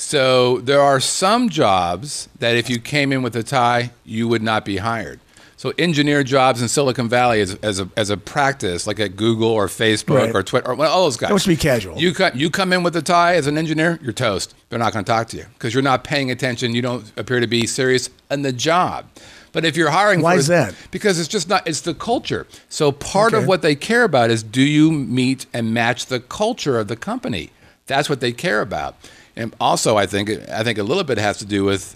So there are some jobs that if you came in with a tie, you would not be hired. So engineer jobs in Silicon Valley as, as, a, as a practice, like at Google or Facebook Right. or Twitter, or well, all those guys. That must be casual. You, co- you come in with a tie as an engineer, you're toast. They're not going to talk to you because you're not paying attention. You don't appear to be serious in the job. But if you're hiring, Why for, is that? Because it's just not. It's the culture. So part Okay. of what they care about is, do you meet and match the culture of the company? That's what they care about. And also, I think I think a little bit has to do with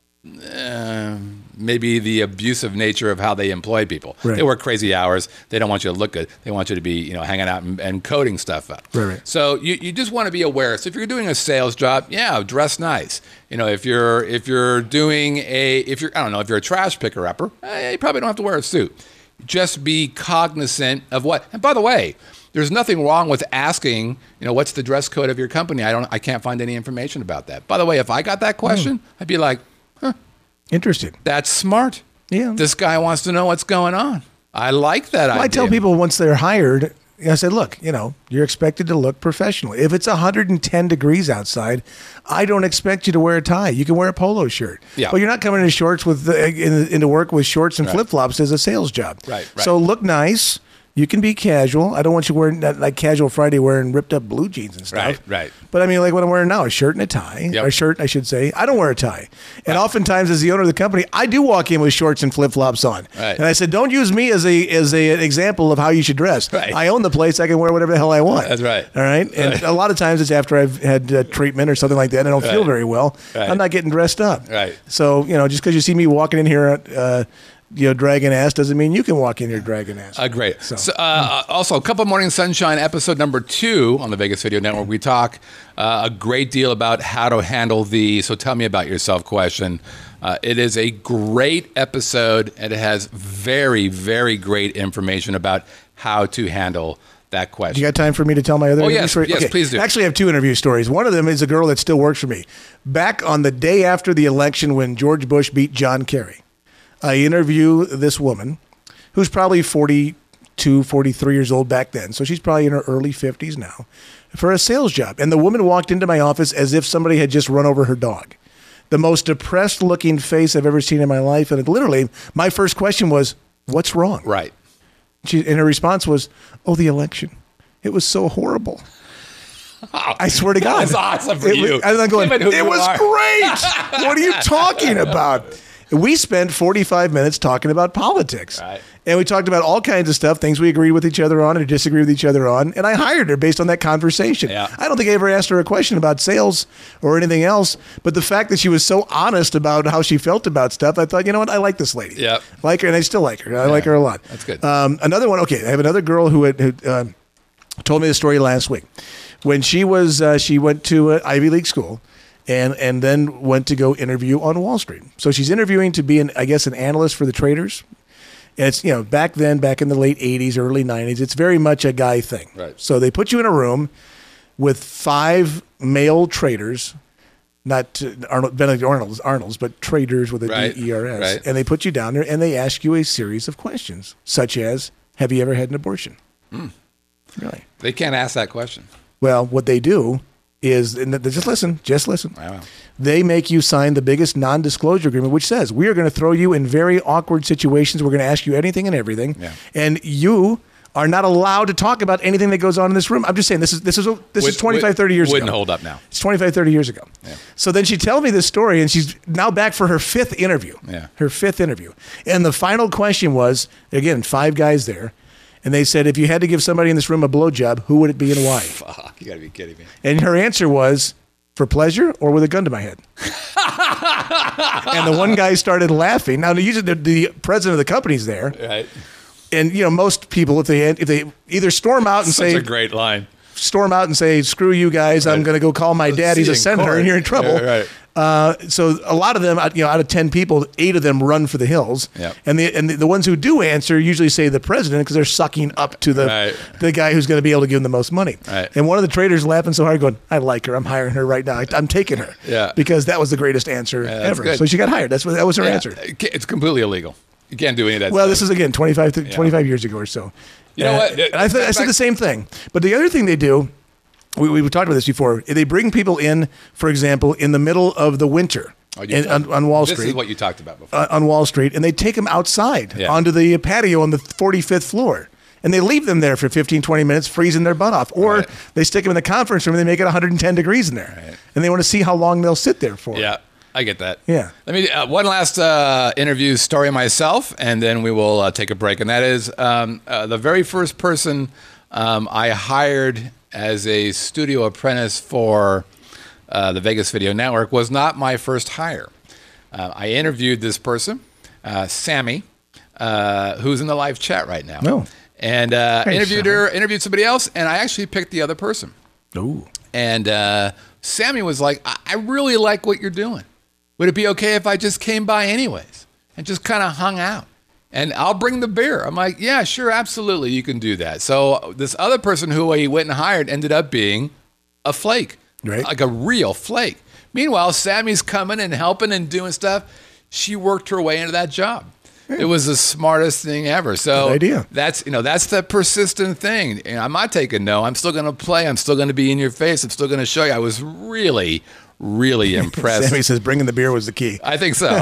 uh, maybe the abusive nature of how they employ people. Right. They work crazy hours. They don't want you to look good. They want you to be, you know, hanging out and, and coding stuff up. Right, right. So you, you just want to be aware. So if you're doing a sales job, yeah, dress nice. You know, if you're if you're doing a if you're I don't know if you're a trash picker upper, eh, you probably don't have to wear a suit. Just be cognizant of what. And by the way, there's nothing wrong with asking, you know, what's the dress code of your company? I don't I can't find any information about that. By the way, if I got that question, Mm. I'd be like, Interesting. that's smart. Yeah. This guy wants to know what's going on. I like that Well, idea. I tell people once they're hired, I said, look, you know, you're expected to look professional. If it's one hundred ten degrees outside, I don't expect you to wear a tie. You can wear a polo shirt. Yeah. But you're not coming into shorts with the, in, into work with shorts and Right. flip flops as a sales job. Right, right. So look nice. You can be casual. I don't want you wearing that, like casual Friday wearing ripped up blue jeans and stuff. Right, right. But I mean, like what I'm wearing now, a shirt and a tie. Yep. Or a shirt, I should say. I don't wear a tie. And oftentimes, as the owner of the company, I do walk in with shorts and flip flops on. Right. And I said, don't use me as a as a, an example of how you should dress. Right. I own the place. I can wear whatever the hell I want. That's right. All right. And Right. a lot of times it's after I've had uh, treatment or something like that and I don't feel Right. very well. Right. I'm not getting dressed up. Right. So, you know, just because you see me walking in here, uh, you know, dragging ass doesn't mean you can walk in here dragging ass. Uh, great. So- So, uh, also, a couple Morning Sunshine, episode number two on the Vegas Video Network. We talk uh, a great deal about how to handle the "so tell me about yourself" question. Uh, it is a great episode, and it has very, very great information about how to handle that question. You got time for me to tell my other Oh, interview yes. story? Yes, please do. Actually, I have two interview stories. One of them is a girl that still works for me. Back on the day after the election when George Bush beat John Kerry, I interview this woman who's probably forty-two, forty-three years old back then. So she's probably in her early fifties now for a sales job. And the woman walked into my office as if somebody had just run over her dog. The most depressed looking face I've ever seen in my life. And it literally, my first question was, what's wrong? Right. She, and her response was, oh, the election. It was so horrible. I swear to God. That's awesome for It you. Was, and I'm going, Given who it you was are." great. What are you talking about? We spent forty-five minutes talking about politics. Right. And we talked about all kinds of stuff, things we agreed with each other on and disagreed with each other on. And I hired her based on that conversation. Yeah. I don't think I ever asked her a question about sales or anything else. But the fact that she was so honest about how she felt about stuff, I thought, you know what? I like this lady. Yep. Like her, and I still like her. I like her a lot. That's good. Um, another one. Okay, I have another girl who had, who, uh, told me the story last week. When she was, uh, she went to an Ivy League school. And and then went to go interview on Wall Street. So she's interviewing to be an I guess an analyst for the traders. And it's, you know, back then, back in the late eighties, early nineties, it's very much a guy thing. Right. So they put you in a room with five male traders, not uh, Arnold, Benedict Arnold's, Arnold's, but traders with a Right. D E R S. Right. And they put you down there and they ask you a series of questions, such as, have you ever had an abortion? Hmm. Really? They can't ask that question. Well, what they do is, and th- just listen, just listen. Wow. They make you sign the biggest non-disclosure agreement, which says we are going to throw you in very awkward situations. We're going to ask you anything and everything, Yeah. and you are not allowed to talk about anything that goes on in this room. I'm just saying this is this is this Would- is twenty-five, thirty years wouldn't ago. hold up now. It's twenty-five, thirty years ago. Yeah. So then she tells me this story, and she's now back for her fifth interview. Yeah. Her fifth interview, and the final question was again five guys there. And they said, if you had to give somebody in this room a blowjob, who would it be and why? Fuck, you got to be kidding me. And her answer was, for pleasure or with a gun to my head? And the one guy started laughing. Now, usually the, the president of the company's there. Right. And, you know, most people, if they if they either storm out and Such say, a great line. storm out and say, screw you guys, I'm Right. going to go call my dad. See He's you a in senator court. and you're in trouble. Yeah, right. Uh, so a lot of them, you know, out of ten people, eight of them run for the hills. Yep. And the and the, the ones who do answer usually say the president because they're sucking up to the Right. the guy who's going to be able to give them the most money. Right. And one of the traders laughing so hard, going, "I like her. I'm hiring her right now. I, I'm taking her." Yeah. Because that was the greatest answer that's ever. good. So she got hired. That's what that was her Yeah. answer. It's completely illegal. You can't do any of that Well, stuff. this is again twenty-five, th- twenty-five years ago or so. You know Uh, what? And I, th- I said the same thing. But the other thing they do, we, we talked about this before. They bring people in, for example, in the middle of the winter Oh, you in, told- on, on Wall This Street. is what you talked about before. uh, on Wall Street, and they take them outside Yeah. onto the patio on the forty-fifth floor. And they leave them there for fifteen, twenty minutes, freezing their butt off. Or Right. they stick them in the conference room and they make it one hundred ten degrees in there. Right. And they want to see how long they'll sit there for. Yeah. I get that. Yeah. Let me uh, one last uh, interview story myself, and then we will uh, take a break. And that is um, uh, the very first person um, I hired as a studio apprentice for uh, the Vegas Video Network was not my first hire. Uh, I interviewed this person, uh, Sammy, uh, who's in the live chat right now. No. And uh, Hey, interviewed Sammy. her, interviewed somebody else, and I actually picked the other person. Ooh. And uh, Sammy was like, I-, I really like what you're doing. Would it be okay if I just came by anyways and just kind of hung out? And I'll bring the beer. I'm like, yeah, sure, absolutely, you can do that. So this other person who he went and hired ended up being a flake, Right. like a real flake. Meanwhile, Sammy's coming and helping and doing stuff. She worked her way into that job. It was the smartest thing ever. So Good idea. that's, you know, that's the persistent thing. And I'm not taking no. I'm still going to play. I'm still going to be in your face. I'm still going to show you. I was really, really impressed. Sammy says bringing the beer was the key. I think so.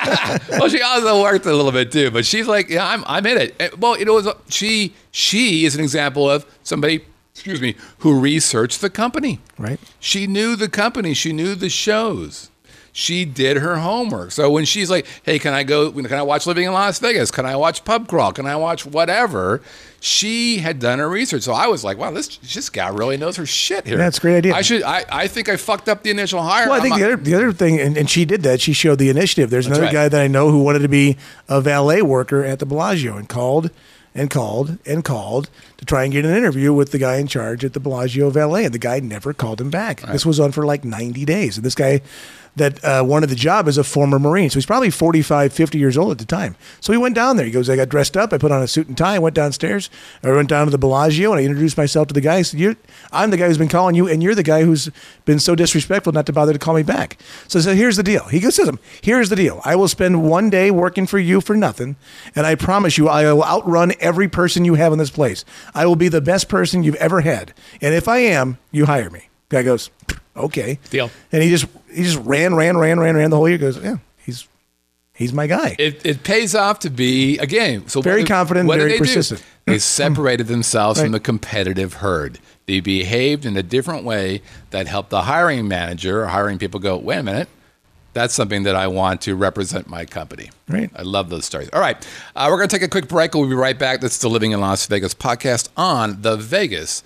Well, she also worked a little bit too, but she's like, yeah, I'm, I'm in it. Well, it was she. She is an example of somebody, excuse me, who researched the company. Right. She knew the company. She knew the shows. She did her homework. So when she's like, hey, can I go, can I watch Living in Las Vegas? Can I watch Pub Crawl? Can I watch whatever? She had done her research. So I was like, wow, this, this gal really knows her shit here. That's a great idea. I should, I, I think I fucked up the initial hire. Well, I think I'm the not- other the other thing, and, and she did that. She showed the initiative. There's That's another right. guy that I know who wanted to be a valet worker at the Bellagio and called and called and called to try and get an interview with the guy in charge at the Bellagio Valet, and the guy never called him back. This was on for like ninety days, and this guy that uh, wanted the job is a former Marine, so he's probably forty-five, fifty years old at the time. So he went down there. He goes, I got dressed up, I put on a suit and tie, I went downstairs, I went down to the Bellagio, and I introduced myself to the guy. I said, you're, I'm the guy who's been calling you, and you're the guy who's been so disrespectful not to bother to call me back. So I said, here's the deal. He goes, "Listen, here's the deal. I will spend one day working for you for nothing, and I promise you I will outrun every person you have in this place. I will be the best person you've ever had. And if I am, you hire me." Guy goes, okay. Deal. And he just he just ran, ran, ran, ran, ran the whole year. Goes, yeah, he's he's my guy. It, it pays off to be, again, so Very what did- confident, what did very they do? persistent. They separated themselves Right. from the competitive herd. They behaved in a different way that helped the hiring manager or hiring people go, wait a minute, that's something that I want to represent my company. Right. I love those stories. All right. Uh, we're going to take a quick break. We'll be right back. That's the Living in Las Vegas podcast on the Vegas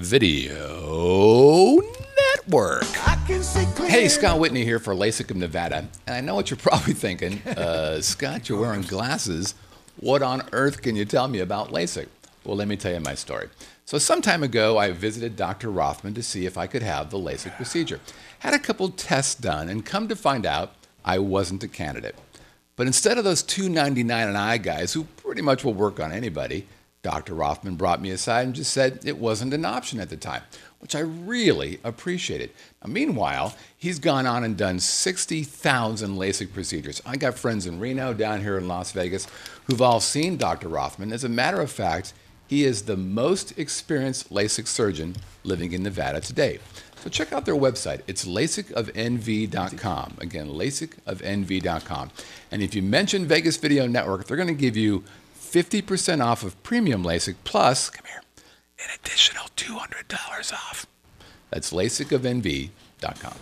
Video Network. Hey, Scott Whitney here for LASIK of Nevada. And I know what you're probably thinking. Uh, Scott, you're wearing glasses. What on earth can you tell me about LASIK? Well, let me tell you my story. So some time ago, I visited Doctor Rothman to see if I could have the LASIK procedure. Had a couple tests done, and come to find out, I wasn't a candidate. But instead of those two ninety-nine an eye guys who pretty much will work on anybody, Doctor Rothman brought me aside and just said it wasn't an option at the time, which I really appreciated. Now, meanwhile, he's gone on and done sixty thousand LASIK procedures. I got friends in Reno, down here in Las Vegas, who've all seen Doctor Rothman. As a matter of fact, he is the most experienced LASIK surgeon living in Nevada today. So check out their website. It's LASIK of N V dot com. Again, LASIK of N V dot com. And if you mention Vegas Video Network, they're going to give you fifty percent off of premium LASIK plus, come here, an additional two hundred dollars off. That's LASIK of N V dot com.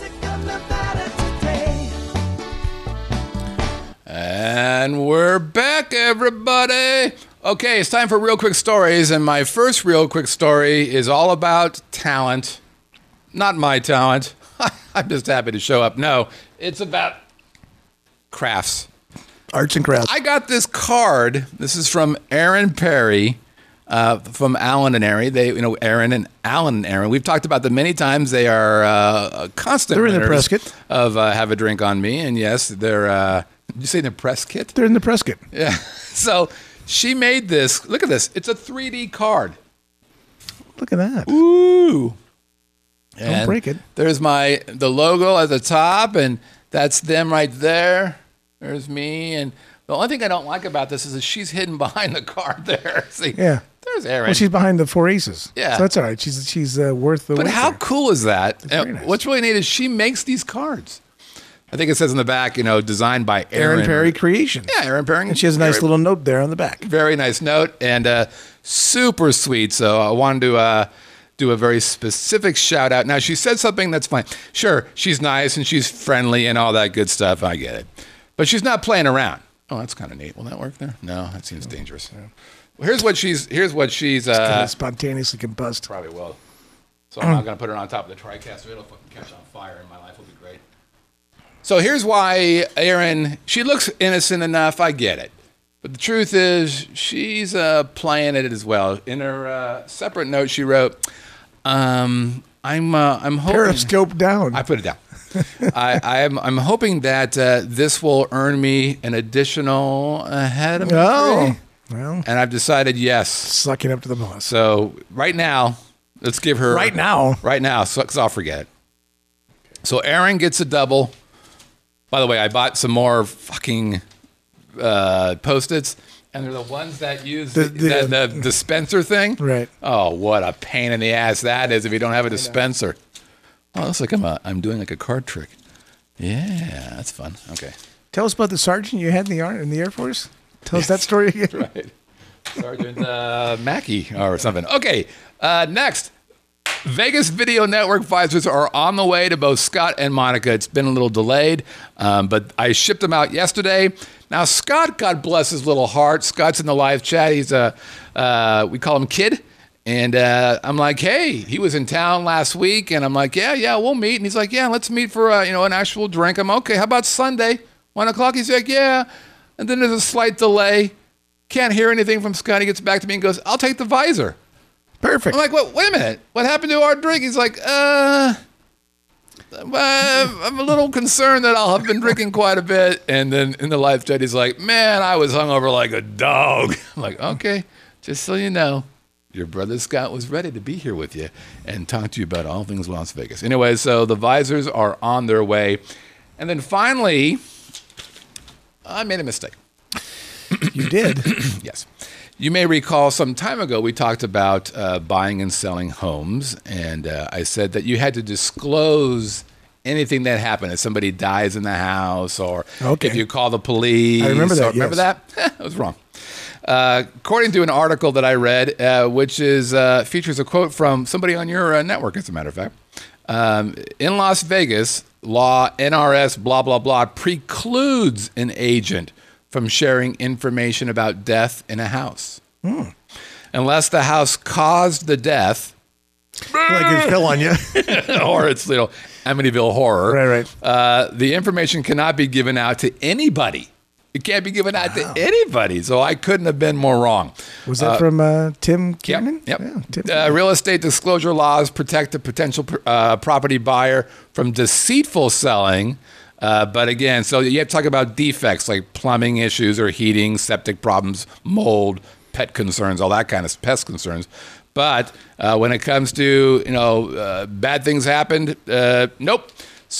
And we're back, everybody. Okay, it's time for real quick stories. And my first real quick story is all about talent. Not my talent. I'm just happy to show up. No, it's about crafts. Arts and crafts. I got this card. This is from Aaron Perry, uh, from Allen and Aaron. They, you know, Aaron and Allen and Aaron. We've talked about them many times. They are uh, constant. They're in the winners press kit. of uh, Have a Drink on Me, and yes, they're. Uh, did you say the press kit? They're in the press kit. Yeah. So she made this. Look at this. It's a three D card. Look at that. Ooh. Don't break it. There's my the logo at the top, and that's them right there. There's me, and the only thing I don't like about this is that she's hidden behind the card there. See, Yeah. there's Aaron. Well, she's behind the four aces. Yeah. So that's all right. She's she's uh, worth the but wait how there. cool is that? very And nice. What's really neat is she makes these cards. I think it says in the back, you know, designed by Aaron, Aaron Perry Creations. Yeah, Aaron Perry. And she has a nice Very- little note there on the back. Very nice note and uh, super sweet. So I wanted to uh, do a very specific shout out. Now, she said something that's fine. Sure, she's nice and she's friendly and all that good stuff. I get it. But she's not playing around. Oh, that's kind of neat. Will that work there? No, that seems dangerous. Yeah. Well, here's what she's, here's what she's, uh, kind of spontaneously combust. Probably will. So I'm not going to put her on top of the TriCaster. It'll fucking catch on fire and my life will be great. So here's why Erin, she looks innocent enough. I get it. But the truth is, she's uh, playing it as well. In her uh, separate note, she wrote, um, "I'm, uh, I'm hoping." Periscope down. I put it down. I, I'm, I'm hoping that uh, this will earn me an additional uh, head of my Oh, tree. well, And I've decided yes. sucking up to the boss. So right now, let's give her Right now? Right now, so because I'll forget it. So Erin gets a double. By the way, I bought some more fucking. Uh, Post-its, and they're the ones that use the, The- the, the dispenser thing. Right. Oh, what a pain in the ass that is if you don't have a dispenser. Oh, it looks like I'm a, I'm doing like a card trick. Yeah, that's fun. Okay. Tell us about the sergeant you had in the Ar- in the Air Force. Tell us that story again. Right. Sergeant uh, Mackey or something. Okay. Uh, next. Vegas Video Network visors are on the way to both Scott and Monica. It's been a little delayed, um, but I shipped them out yesterday. Now, Scott, God bless his little heart. Scott's in the live chat. He's a, uh, we call him Kid. And uh, I'm like, hey, he was in town last week. And I'm like, yeah, yeah, we'll meet. And he's like, yeah, let's meet for, uh, you know, an actual drink. I'm okay. How about Sunday, one o'clock? He's like, yeah. And then there's a slight delay. Can't hear anything from Scott. He gets back to me and goes, I'll take the visor. Perfect. I'm like, what? Wait a minute. What happened to our drink? He's like, uh, I'm a little concerned that I'll have been drinking quite a bit. And then in the live chat, he's like, man, I was hungover like a dog. I'm like, okay, just so you know, your brother Scott was ready to be here with you and talk to you about all things Las Vegas. Anyway, so the visors are on their way. And then finally, I made a mistake. You did. Yes. You may recall some time ago we talked about uh, buying and selling homes, and uh, I said that you had to disclose anything that happened if somebody dies in the house or Okay. if you call the police. I remember that, or- Remember yes. that? I was wrong. Uh, according to an article that I read, uh, which is uh, features a quote from somebody on your uh, network, as a matter of fact, um, in Las Vegas, law N R S blah blah blah precludes an agent from sharing information about death in a house. Hmm. Unless the house caused the death Like it fell on you. or it's, you know, Amityville Horror. Right, right. Uh, the information cannot be given out to anybody. It can't be given out to anybody. So I couldn't have been more wrong. Was that from uh, Tim Yep. Kiernan? Yep. Yeah, Tim. Uh, real estate disclosure laws protect the potential uh, property buyer from deceitful selling. Uh, but again, so you have to talk about defects like plumbing issues or heating, septic problems, mold, pet concerns, all that kind of pest concerns. But uh, when it comes to, you know, uh, bad things happened, uh, nope.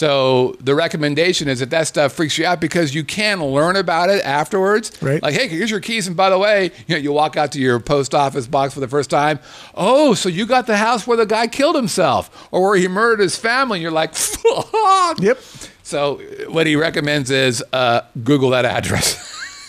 So the recommendation is that that stuff freaks you out because you can learn about it afterwards. Right. Like, hey, here's your keys. And by the way, you know, you walk out to your post office box for the first time. Oh, so you got the house where the guy killed himself or where he murdered his family. And you're like, fuck. Yep. So what he recommends is uh, Google that address.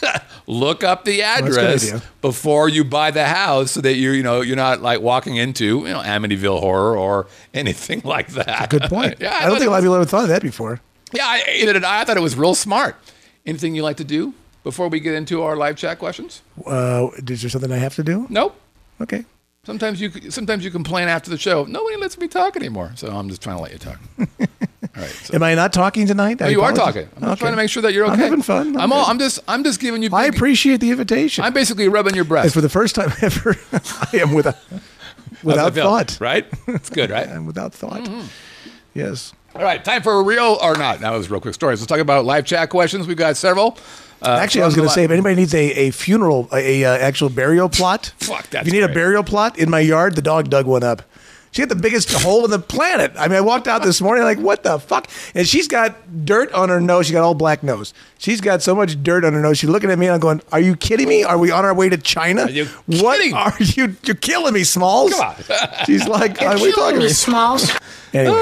Look up the that's a good address idea. before you buy the house, so that you're, you know, you're not like walking into, you know, Amityville Horror or anything like that. Good point. yeah, I don't thought think a it lot of people ever thought of that before. yeah, I, either did I. I thought it was real smart. Anything you like to do before we get into our live chat questions? Uh, is there something I have to do? Nope. Okay. Sometimes you sometimes you complain after the show. Nobody lets me talk anymore, so I'm just trying to let you talk. All right. So. Am I not talking tonight? No, I you are apologize. talking. I'm just Okay. trying to make sure that you're okay. I'm having fun. I'm I'm, all, good. I'm just I'm just giving you. I big- appreciate the invitation. I'm basically rubbing your and breast. for the first time ever, I am without without How's that feel? thought. Right? It's good, right? I'm without thought. Mm-hmm. Yes. All right, time for a real or not. That was real quick stories. Let's talk about live chat questions. We've got several. Uh, Actually, I was from going the to say, li- if anybody needs a, a funeral, a, a uh, actual burial plot, Fuck, that's if you need a great. burial plot, in my yard, the dog dug one up. She had the biggest hole in the planet. I mean, I walked out this morning like, what the fuck? And she's got dirt on her nose. She got all black nose. She's got so much dirt on her nose. She's looking at me and I'm going, are you kidding me? Are we on our way to China? Are you what kidding? are you? You're killing me, Smalls. Come on. She's like, uh, what are you talking about? Smalls. Anyway,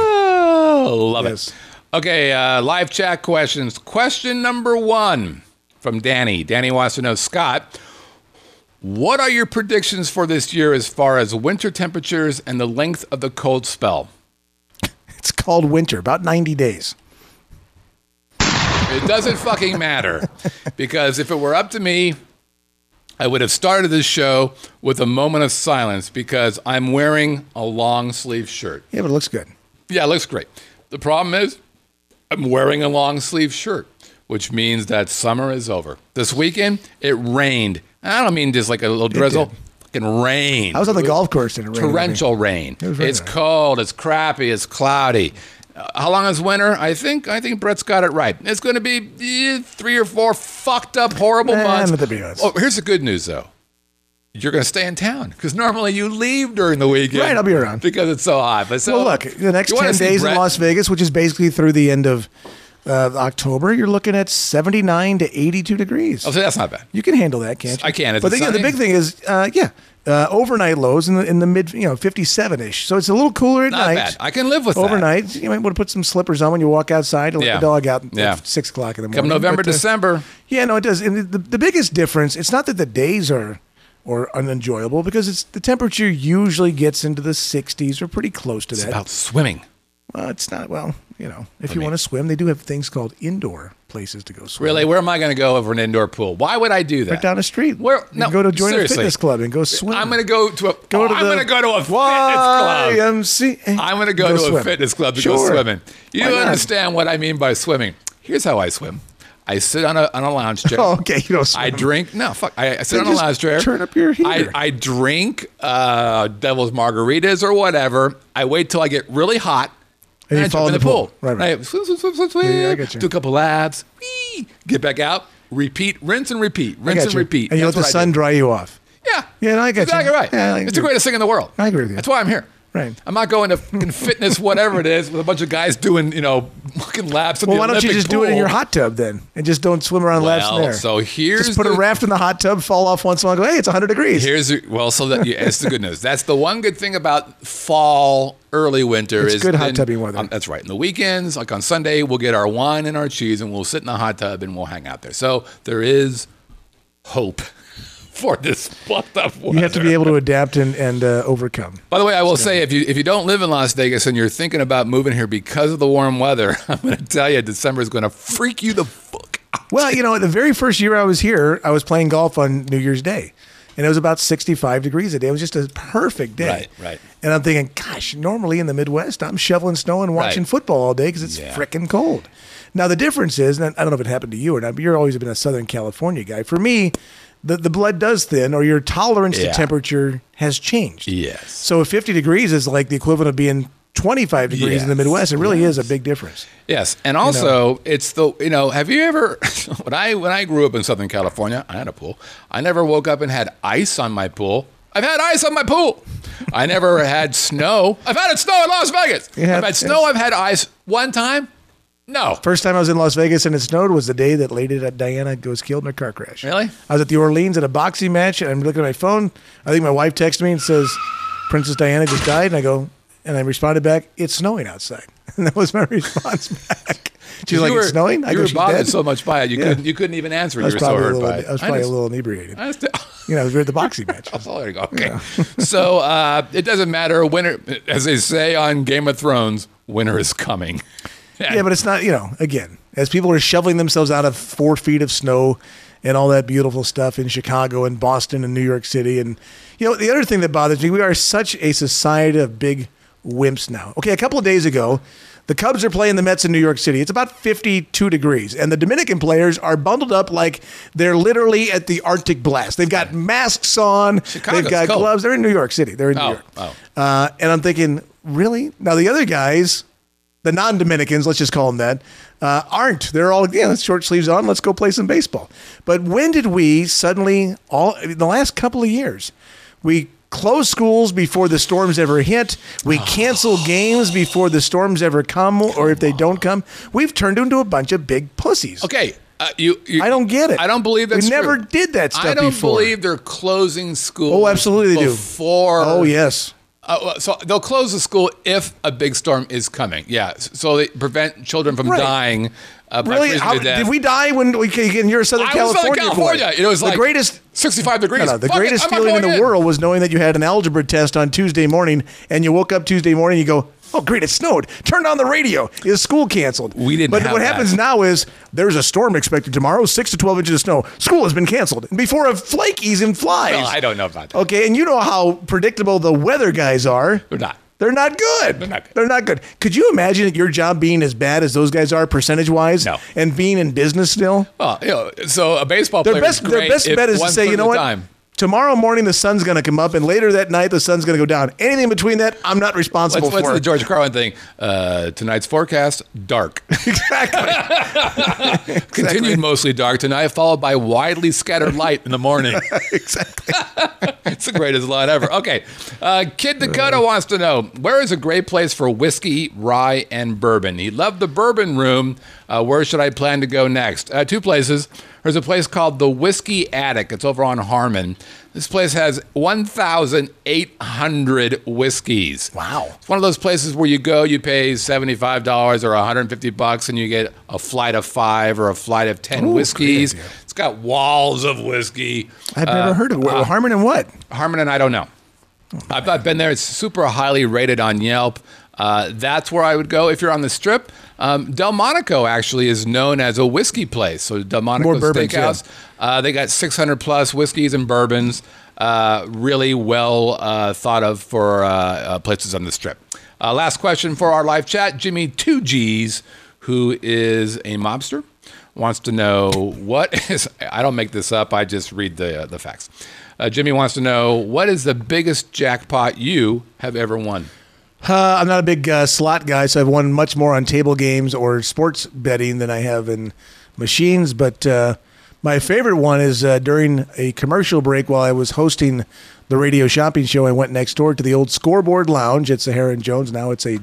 Oh, love Yes. it. Okay, uh, live chat questions. Question number one from Danny. Danny wants to know, Scott, What are your predictions for this year as far as winter temperatures and the length of the cold spell? It's called winter, about ninety days. It doesn't fucking matter, because if it were up to me, I would have started this show with a moment of silence because I'm wearing a long sleeve shirt. Yeah, but it looks good. Yeah, it looks great. The problem is I'm wearing a long sleeve shirt, which means that summer is over. This weekend, it rained. I don't mean just like a little drizzle. did. Fucking rain. I was on the golf course and it rained. Torrential rain. It was very It's nice. cold. It's crappy. It's cloudy. Uh, how long is winter? I think I think Brett's got it right. It's going to be eh, three or four fucked up, horrible Nah, months. not the big odds. Oh, here's the good news, though. You're going to stay in town because normally you leave during the weekend. Right, I'll be around. Because it's so hot. But so, Well, look, the next you wanna ten see days Brett? in Las Vegas, which is basically through the end of uh, October, you're looking at seventy-nine to eighty-two degrees. Oh, so that's not bad. You can handle that, can't you? I can. Is But it the, yeah, the sunny? big thing is, uh, yeah, uh, overnight lows in the in the mid, you know, fifty-seven-ish. So it's a little cooler at Not night. bad. I can live with that. Overnight, you might want to put some slippers on when you walk outside to let Yeah. the dog out Yeah. at six o'clock in the Come morning. November, But, uh, December. Yeah, no, it does. And the, the biggest difference, it's not that the days are or unenjoyable because it's the temperature usually gets into the sixties or pretty close to It's that. about swimming. Well, it's not. Well, you know, if For you me. want to swim, they do have things called indoor places to go swim. Really? Where am I going to go over an indoor pool? Why would I do that? Right down the street. Where? You No, can go to join seriously. a fitness club and go swim. I'm going to go to a. Go oh, to I'm the going to go to a fitness Y club. M C A. I'm going to go, to a swim. fitness club to Sure. go swimming. You Why don't not? understand what I mean by swimming. Here's how I swim. I sit on a on a lounge chair. Oh, okay, you don't swim. I drink. No, fuck. I, I sit Then on a just lounge chair. turn up your I, heater. I drink uh, Devil's Margaritas or whatever. I wait till I get really hot. And you I fall jump in the pool. Right, right. I swim, swim, swim, swim, swim. Yeah, yeah, I get you. Do a couple laps. Whee, get back out. Repeat. Rinse and repeat. I Rinse got and you. repeat. And you let That's the what I sun do. dry you off. Yeah. Yeah, no, I get you. Exactly right. Yeah, I it's the agree. greatest thing in the world. I agree with you. That's why I'm here. Right. I'm not going to fucking fitness, whatever it is, with a bunch of guys doing, you know, fucking laps. In Well, the why don't you Olympic just do it in pool. your hot tub then, and just don't swim around laps in Well, there? so here's just put the, a raft in the hot tub, fall off once in a while, and go, hey, it's one hundred degrees. Here's the- well, so that yeah, it's the good news. That's the one good thing about fall, early winter. It's is good hot then- tubby weather. um, that's right. In the weekends, like on Sunday, we'll get our wine and our cheese, and we'll sit in the hot tub and we'll hang out there. So there is hope for this fucked up weather. You have to be able to adapt and, and uh, overcome. By the way, I will say if you if you don't live in Las Vegas and you're thinking about moving here because of the warm weather, I'm going to tell you December is going to freak you the fuck out. Well, you know, the very first year I was here, I was playing golf on New Year's Day, and it was about sixty-five degrees a day. It was just a perfect day. Right, right. And I'm thinking, gosh, normally in the Midwest, I'm shoveling snow and watching Right. football all day because it's Yeah. frickin' cold. Now, the difference is, and I don't know if it happened to you or not, but you're always been a Southern California guy. For me, the, the blood does thin, or your tolerance Yeah. to temperature has changed. Yes. So if fifty degrees is like the equivalent of being twenty-five degrees in the Yes. Midwest, it really is a big difference. Yes, and also it's the you know have you ever when I when I grew up in Southern California, I had a pool. I never woke up and had ice on my pool. I've had ice on my pool. I never had snow. I've had it snow in Las Vegas. Yeah, I've had snow. I've had ice one time. No. First time I was in Las Vegas and it snowed was the day that Lady Diana was killed in a car crash. Really? I was at the Orleans at a boxing match, and I'm looking at my phone. I think my wife texted me and says, Princess Diana just died. And I go, and I responded back, it's snowing outside. And that was my response back. She's You like, were- it's snowing? I You go, were she's bothered dead. so much by it, you Yeah. couldn't you couldn't even answer. I You was were so probably, a hurt little, by it. I was probably a understand. little inebriated. I understand. You know, we were at the boxing match. Oh, there you go. Okay. So uh, it doesn't matter. Winter, as they say on Game of Thrones, winter is coming. Yeah, but it's not, you know, again, as people are shoveling themselves out of four feet of snow and all that beautiful stuff in Chicago and Boston and New York City. And, you know, the other thing that bothers me, we are such a society of big wimps now. Okay, a couple of days ago, the Cubs are playing the Mets in New York City. It's about fifty-two degrees, and the Dominican players are bundled up like they're literally at the Arctic blast. They've got masks on, Chicago's they've got cold. gloves. They're in New York City. They're in New Oh, York. oh. Uh, and I'm thinking, really? Now, the other guys, the non-Dominicans, let's just call them that, uh, aren't. They're all, yeah, short sleeves on. Let's go play some baseball. But when did we suddenly, all in the last couple of years, we close schools before the storms ever hit. We cancel games before the storms ever come, or if they don't come. We've turned into a bunch of big pussies. Okay. Uh, you, you, I don't get it. I don't believe that's We never true. did that stuff I don't before. believe they're closing schools. Oh, absolutely they do. Before. Oh, yes. Uh, well, so they'll close the school if a big storm is coming. Yeah. So they prevent children from Right. dying Uh, by Really? freezing How, to death. did we die when we came? You're a Southern I was California. Southern California. boy. It was the like greatest. sixty-five degrees. No, no, the Fuck it, greatest I'm not feeling in going the world was knowing that you had an algebra test on Tuesday morning, and you woke up Tuesday morning, and you go, "Oh, great! It snowed. Turn on the radio. Is school canceled?" We didn't But have what that. happens now is there's a storm expected tomorrow, six to twelve inches of snow. School has been canceled before a flake even flies. Well, I don't know about that. Okay, and you know how predictable the weather guys are. They're not. They're not good. They're not good. They're not good. Could you imagine your job being as bad as those guys are percentage wise? No. And being in business still? Well, you know, so a baseball Their player best, is great their best if bet is to one say, third you know of the what? time. Tomorrow morning the sun's going to come up, and later that night the sun's going to go down. Anything between that, I'm not responsible What's, what's for. the George Carlin thing? Uh, tonight's forecast, dark. exactly. Continued mostly dark tonight, followed by widely scattered light in the morning. exactly. It's the greatest line ever. Okay. Uh, Kid Dakota wants to know, where is a great place for whiskey, rye, and bourbon? He loved the bourbon room. Uh, where should I plan to go next? Uh, two places. There's a place called the Whiskey Attic. It's over on Harmon. This place has one thousand eight hundred whiskeys. Wow. It's one of those places where you go, you pay seventy-five dollars or one hundred fifty bucks, and you get a flight of five or a flight of ten Ooh, whiskeys. great idea. It's got walls of whiskey. I've never heard of it. Uh, Harmon and what? Harmon and I don't know. I've, I've been there. It's super highly rated on Yelp. Uh, that's where I would go if you're on the Strip. Um, Delmonico actually is known as a whiskey place. So Delmonico More bourbons, Steakhouse. yeah. Uh, they got six hundred plus whiskeys and bourbons. Uh, really well uh, thought of for uh, uh, places on the Strip. Uh, last question for our live chat. Jimmy Two G's, who is a mobster, wants to know what is. I don't make this up. I just read the uh, the facts. Uh, Jimmy wants to know, what is the biggest jackpot you have ever won? Uh, I'm not a big uh, slot guy, so I've won much more on table games or sports betting than I have in machines. But uh, my favorite one is uh, during a commercial break while I was hosting the radio shopping show. I went next door to the old Scoreboard Lounge at Sahara and Jones. Now it's a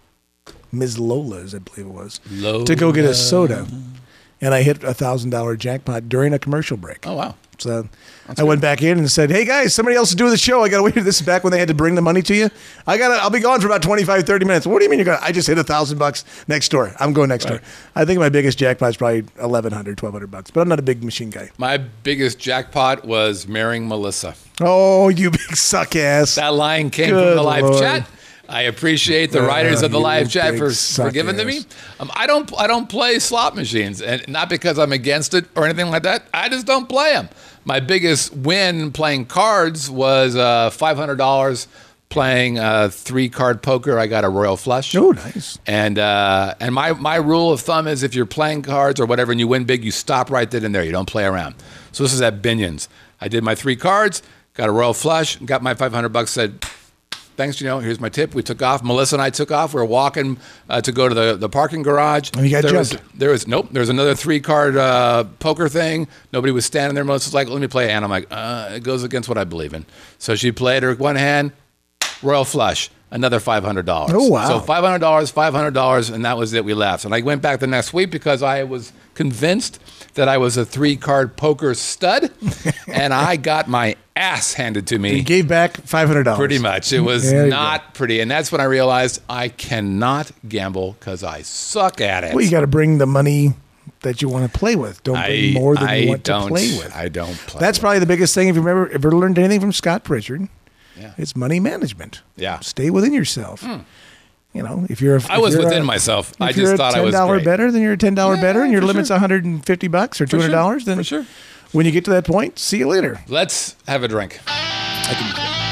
Miz Lola's, I believe it was, Lola. to go get a soda. And I hit a one thousand dollars jackpot during a commercial break. Oh, wow. So I went back in and said, "Hey guys, somebody else is doing the show. I got to wait." This is back when they had to bring the money to you. I got. I'll be gone for about twenty-five, thirty minutes. What do you mean you're going? I just hit a thousand bucks next door. I'm going next Right. door. I think my biggest jackpot is probably eleven hundred, twelve hundred bucks. But I'm not a big machine guy. My biggest jackpot was marrying Melissa. Oh, you big suck ass. That line came Good from the live Lord. chat. I appreciate the Oh, writers of the you live chat big for, for suck giving to me. ass. Um, I don't I don't play slot machines, and not because I'm against it or anything like that. I just don't play them. My biggest win playing cards was uh, five hundred dollars playing uh, three card poker. I got a royal flush. Oh, nice. And uh, and my my rule of thumb is if you're playing cards or whatever and you win big, you stop right then and there. You don't play around. So this is at Binion's. I did my three cards, got a royal flush, got my five hundred bucks. Said, thanks, you know, here's my tip. We took off. Melissa and I took off. We were walking uh, to go to the, the parking garage. And you got there jumped. Was, there was, nope, there was another three-card uh, poker thing. Nobody was standing there. Melissa's like, let me play. And I'm like, uh, it goes against what I believe in. So she played her one hand, royal flush, another five hundred dollars. Oh, wow. So five hundred dollars, five hundred dollars, and that was it. We left. And I went back the next week because I was convinced that I was a three-card poker stud, and I got my ass handed to me. You gave back five hundred dollars. Pretty much. It was There you not pretty. And that's when I realized I cannot gamble because I suck at it. Well, you got to bring the money that you want to play with. Don't bring I, more than I you want don't, to play with. I don't play That's with. probably the biggest thing. If you remember, ever learned anything from Scott Pritchard, Yeah. it's money management. Yeah. Stay within yourself. You know, if you're, a, I if was you're within a, myself. If I you're just a thought I was ten dollar great. better, then you're a ten dollar Yeah, better, and your for limit's sure. one hundred and fifty bucks or two hundred dollars. Then For sure. when you get to that point, see you later. Let's have a drink. I can.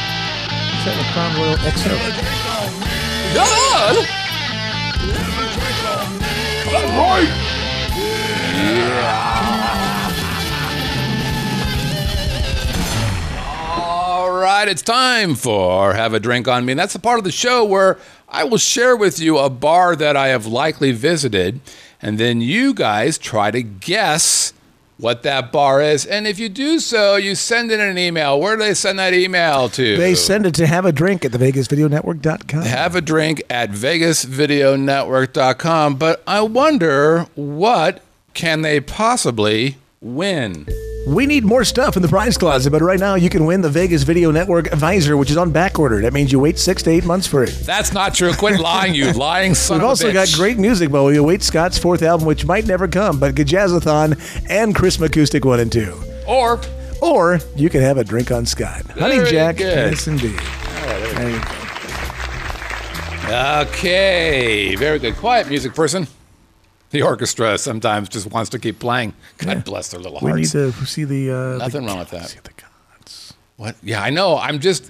Is that the Crown Royal X O? All right, it's time for Have a Drink on Me. And that's the part of the show where I will share with you a bar that I have likely visited, and then you guys try to guess what that bar is. And if you do so, you send in an email. Where do they send that email to? They send it to have a drink at the vegas video network dot com. Have a drink at vegas video network dot com. But I wonder, what can they possibly win? We need more stuff in the prize closet, but right now you can win the Vegas Video Network Visor, which is on back order. That means you wait six to eight months for it. That's not true. Quit lying, you lying son We've of a also bitch. got great music, but we await Scott's fourth album, which might never come, but Gajazzathon and Christmas Acoustic one and two. Or, Or you can have a drink on Scott. Honey Very Jack, good. yes indeed. There you go. okay, very good. Quiet music person. The orchestra sometimes just wants to keep playing. God Yeah. bless their little We hearts. need to see the... Uh, Nothing the, wrong with that. See the gods. What? Yeah, I know. I'm just.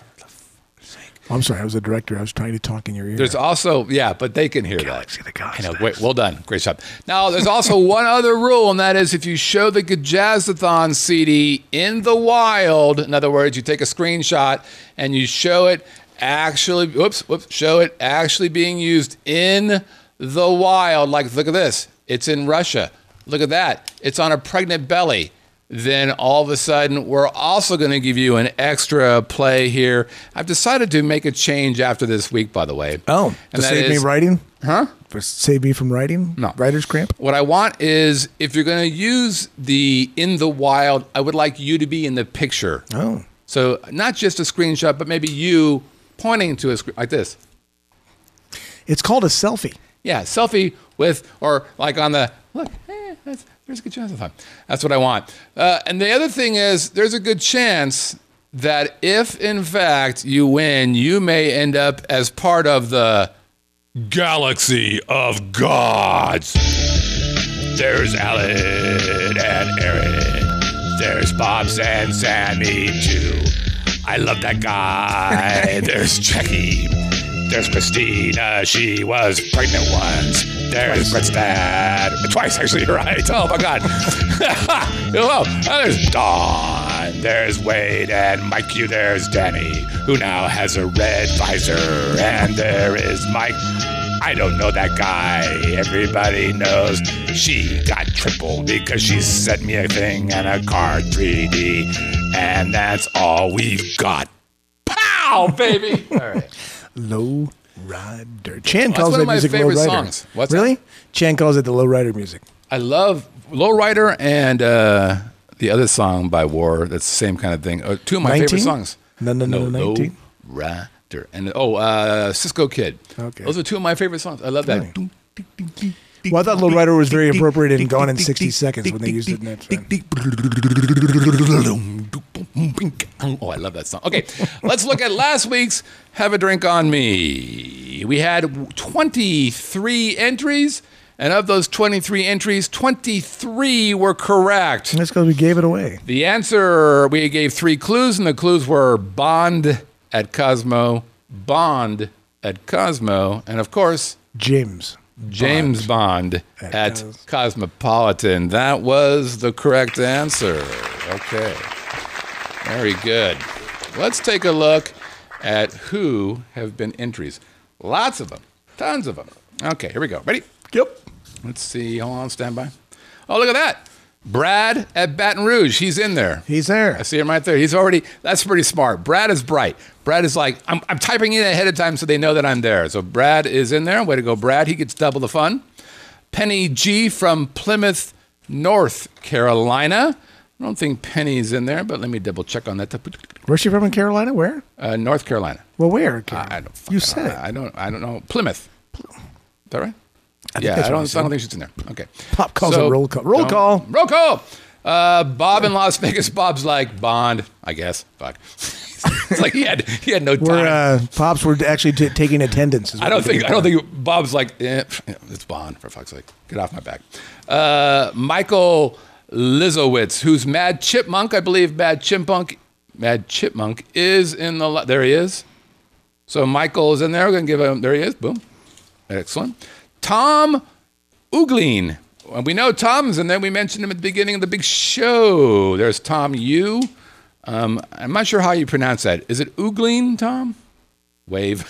Oh, I'm sorry, I was a director. I was trying to talk in your ear. There's also, yeah, but they can hear Galaxy that. of the Gods. I know. Great, well done. Great job. Now, there's also one other rule, and that is if you show the Gajazzathon C D in the wild, in other words, you take a screenshot and you show it actually, whoops, whoops, show it actually being used in the wild. Like, look at this. It's in Russia. Look at that. It's on a pregnant belly. Then all of a sudden, we're also going to give you an extra play here. I've decided to make a change after this week, by the way. Oh, And to that save me is- writing? Huh? For save me from writing? No. Writer's cramp? What I want is if you're going to use the in the wild, I would like you to be in the picture. Oh. So not just a screenshot, but maybe you pointing to a screen like this. It's called a selfie. Yeah, selfie with, or like on the, look, eh, that's, there's a good chance of fun. That's what I want. Uh, and the other thing is, there's a good chance that if, in fact, you win, you may end up as part of the Galaxy of Gods. There's Alan and Aaron. There's Bobs and Sammy, too. I love that guy. There's Jackie. There's Christina, she was pregnant once. There's Brett's dad. Twice, actually, you're right. Oh, my God. Hello. There's Dawn. There's Wade and Mike. You. There's Danny, who now has a red visor. And there is Mike. I don't know that guy. Everybody knows she got triple because she sent me a thing and a card three D. And that's all we've got. Pow, baby. All right. Low Rider. Chan Well, calls that's one that of my music favorite Low Rider. songs. What's really? that? Chan calls it the Low Rider music. I love Lowrider and uh, the other song by War. That's the same kind of thing. Uh, two of my favorite nineteen? songs. No, no, no, no, nineteen? Lowrider. And oh, uh, Cisco Kid. Okay. Those are two of my favorite songs. I love that. Really? Well, I thought Low Rider was very appropriate in Gone in sixty seconds when they used it in that film. Oh, I love that song. Okay, let's look at last week's Have a Drink on Me. We had twenty-three entries, and of those twenty-three entries, twenty-three were correct. That's because we gave it away. The answer, we gave three clues, and the clues were Bond at Cosmo, Bond at Cosmo, and of course, James. James Bond, At at Cos- Cosmopolitan. That was the correct answer. Okay. Very good. Let's take a look at who have been entries. Lots of them. Tons of them. Okay, here we go. Ready? Yep. Let's see. Hold on, stand by. Oh, look at that. Brad at Baton Rouge. He's in there. He's there. I see him right there. He's already, that's pretty smart. Brad is bright. Brad is like, I'm, I'm typing in ahead of time so they know that I'm there. So Brad is in there. Way to go, Brad. He gets double the fun. Penny G from Plymouth, North Carolina. I don't think Penny's in there, but let me double check on that. Where's she from in Carolina? Where? Uh, North Carolina. Well, where? I, I don't. You fucking said know. it. I don't. I don't know. Plymouth. Is that right? I think yeah, that's I what don't. you I said. don't think she's in there. Okay. Pop calls it roll call. Roll no, call. Roll call. Uh, Bob in Las Vegas. Bob's like Bond, I guess. Fuck. It's like he had he had no time. We're uh, Pops were actually t- taking attendance. is I what don't we think did. I don't think Bob's like eh, it's Bond for fuck's sake. Get off my back. Uh, Michael Lizowitz, who's Mad Chipmunk, I believe. Mad Chipmunk, Mad Chipmunk is in the. li- There he is. So Michael is in there. We're gonna give him. There he is. Boom. Excellent. Tom Ugleen. Well, we know Tom's in there. We mentioned him at the beginning of the big show. There's Tom U. Um, I'm not sure how you pronounce that. Is it Ugleen, Tom? Wave.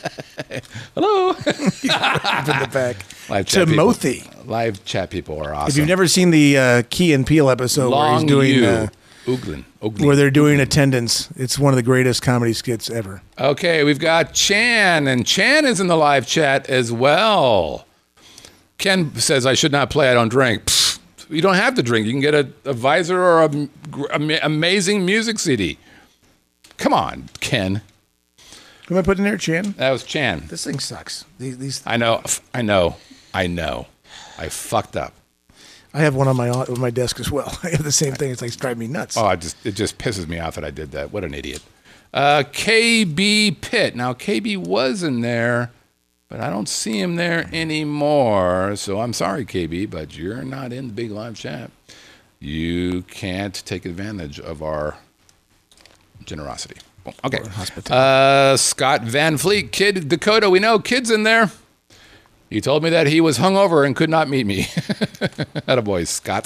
Hello. Up in the back. Live chat Timothy. people. Live chat people are awesome. If you've never seen the uh, Key and Peele episode where Long he's doing U. uh, Ugleen. Ugleen. where they're doing attendance, it's one of the greatest comedy skits ever. Okay, we've got Chan, and Chan is in the live chat as well. Ken says, I should not play, I don't drink. Pfft, You don't have to drink. You can get a, a Visor or a, a amazing music C D. Come on, Ken. Who am I putting there, Chan? That was Chan. This thing sucks. These, these. I know. I know. I know. I fucked up. I have one on my on my desk as well. I have the same thing. It's like it's driving me nuts. Oh, I just it just pisses me off that I did that. What an idiot. Uh, K B Pitt. Now, K B was in there, but I don't see him there anymore. So I'm sorry, K B, but you're not in the big live chat. You can't take advantage of our generosity. Okay. Uh, Scott Van Fleet, Kid Dakota. We know Kid's in there. He told me that he was hungover and could not meet me. Attaboy, Scott.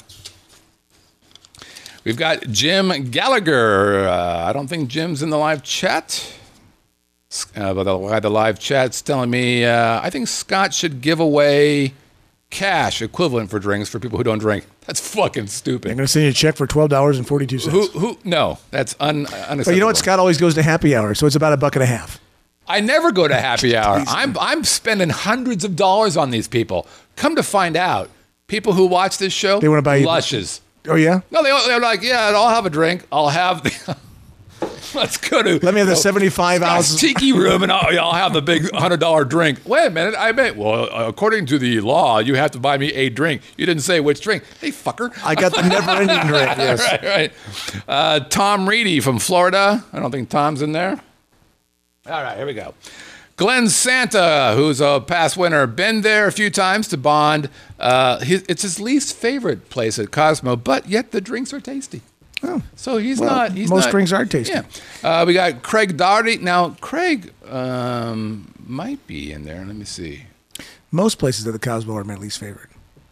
We've got Jim Gallagher. Uh, I don't think Jim's in the live chat. Uh, but the, the live chat's telling me uh, I think Scott should give away cash equivalent for drinks for people who don't drink. That's fucking stupid. I'm going to send you a check for twelve dollars and forty-two cents. Who? Who? No, that's un, unacceptable. But you know what? Scott always goes to happy hour, so it's about a buck and a half. I never go to happy hour. I'm I'm spending hundreds of dollars on these people. Come to find out, people who watch this show, they want to buy you lushes. Oh yeah? No, they they're like, yeah, I'll have a drink. I'll have the. Let's go to. Let me have the seventy-five ounces tiki room, and I'll, I'll have the big hundred dollar drink. Wait a minute, I meant. Well, according to the law, you have to buy me a drink. You didn't say which drink. Hey, fucker. I got the never-ending drink. Yes. right, right. Uh, Tom Reedy from Florida. I don't think Tom's in there. All right, here we go. Glenn Santa, who's a past winner, been there a few times to Bond. Uh, his, it's his least favorite place at Cosmo, but yet the drinks are tasty. Oh, so he's well, not. He's most not, drinks are tasty. Yeah. Uh, we got Craig Doherty. Now, Craig um, might be in there. Let me see. Most places at the Cosmo are my least favorite.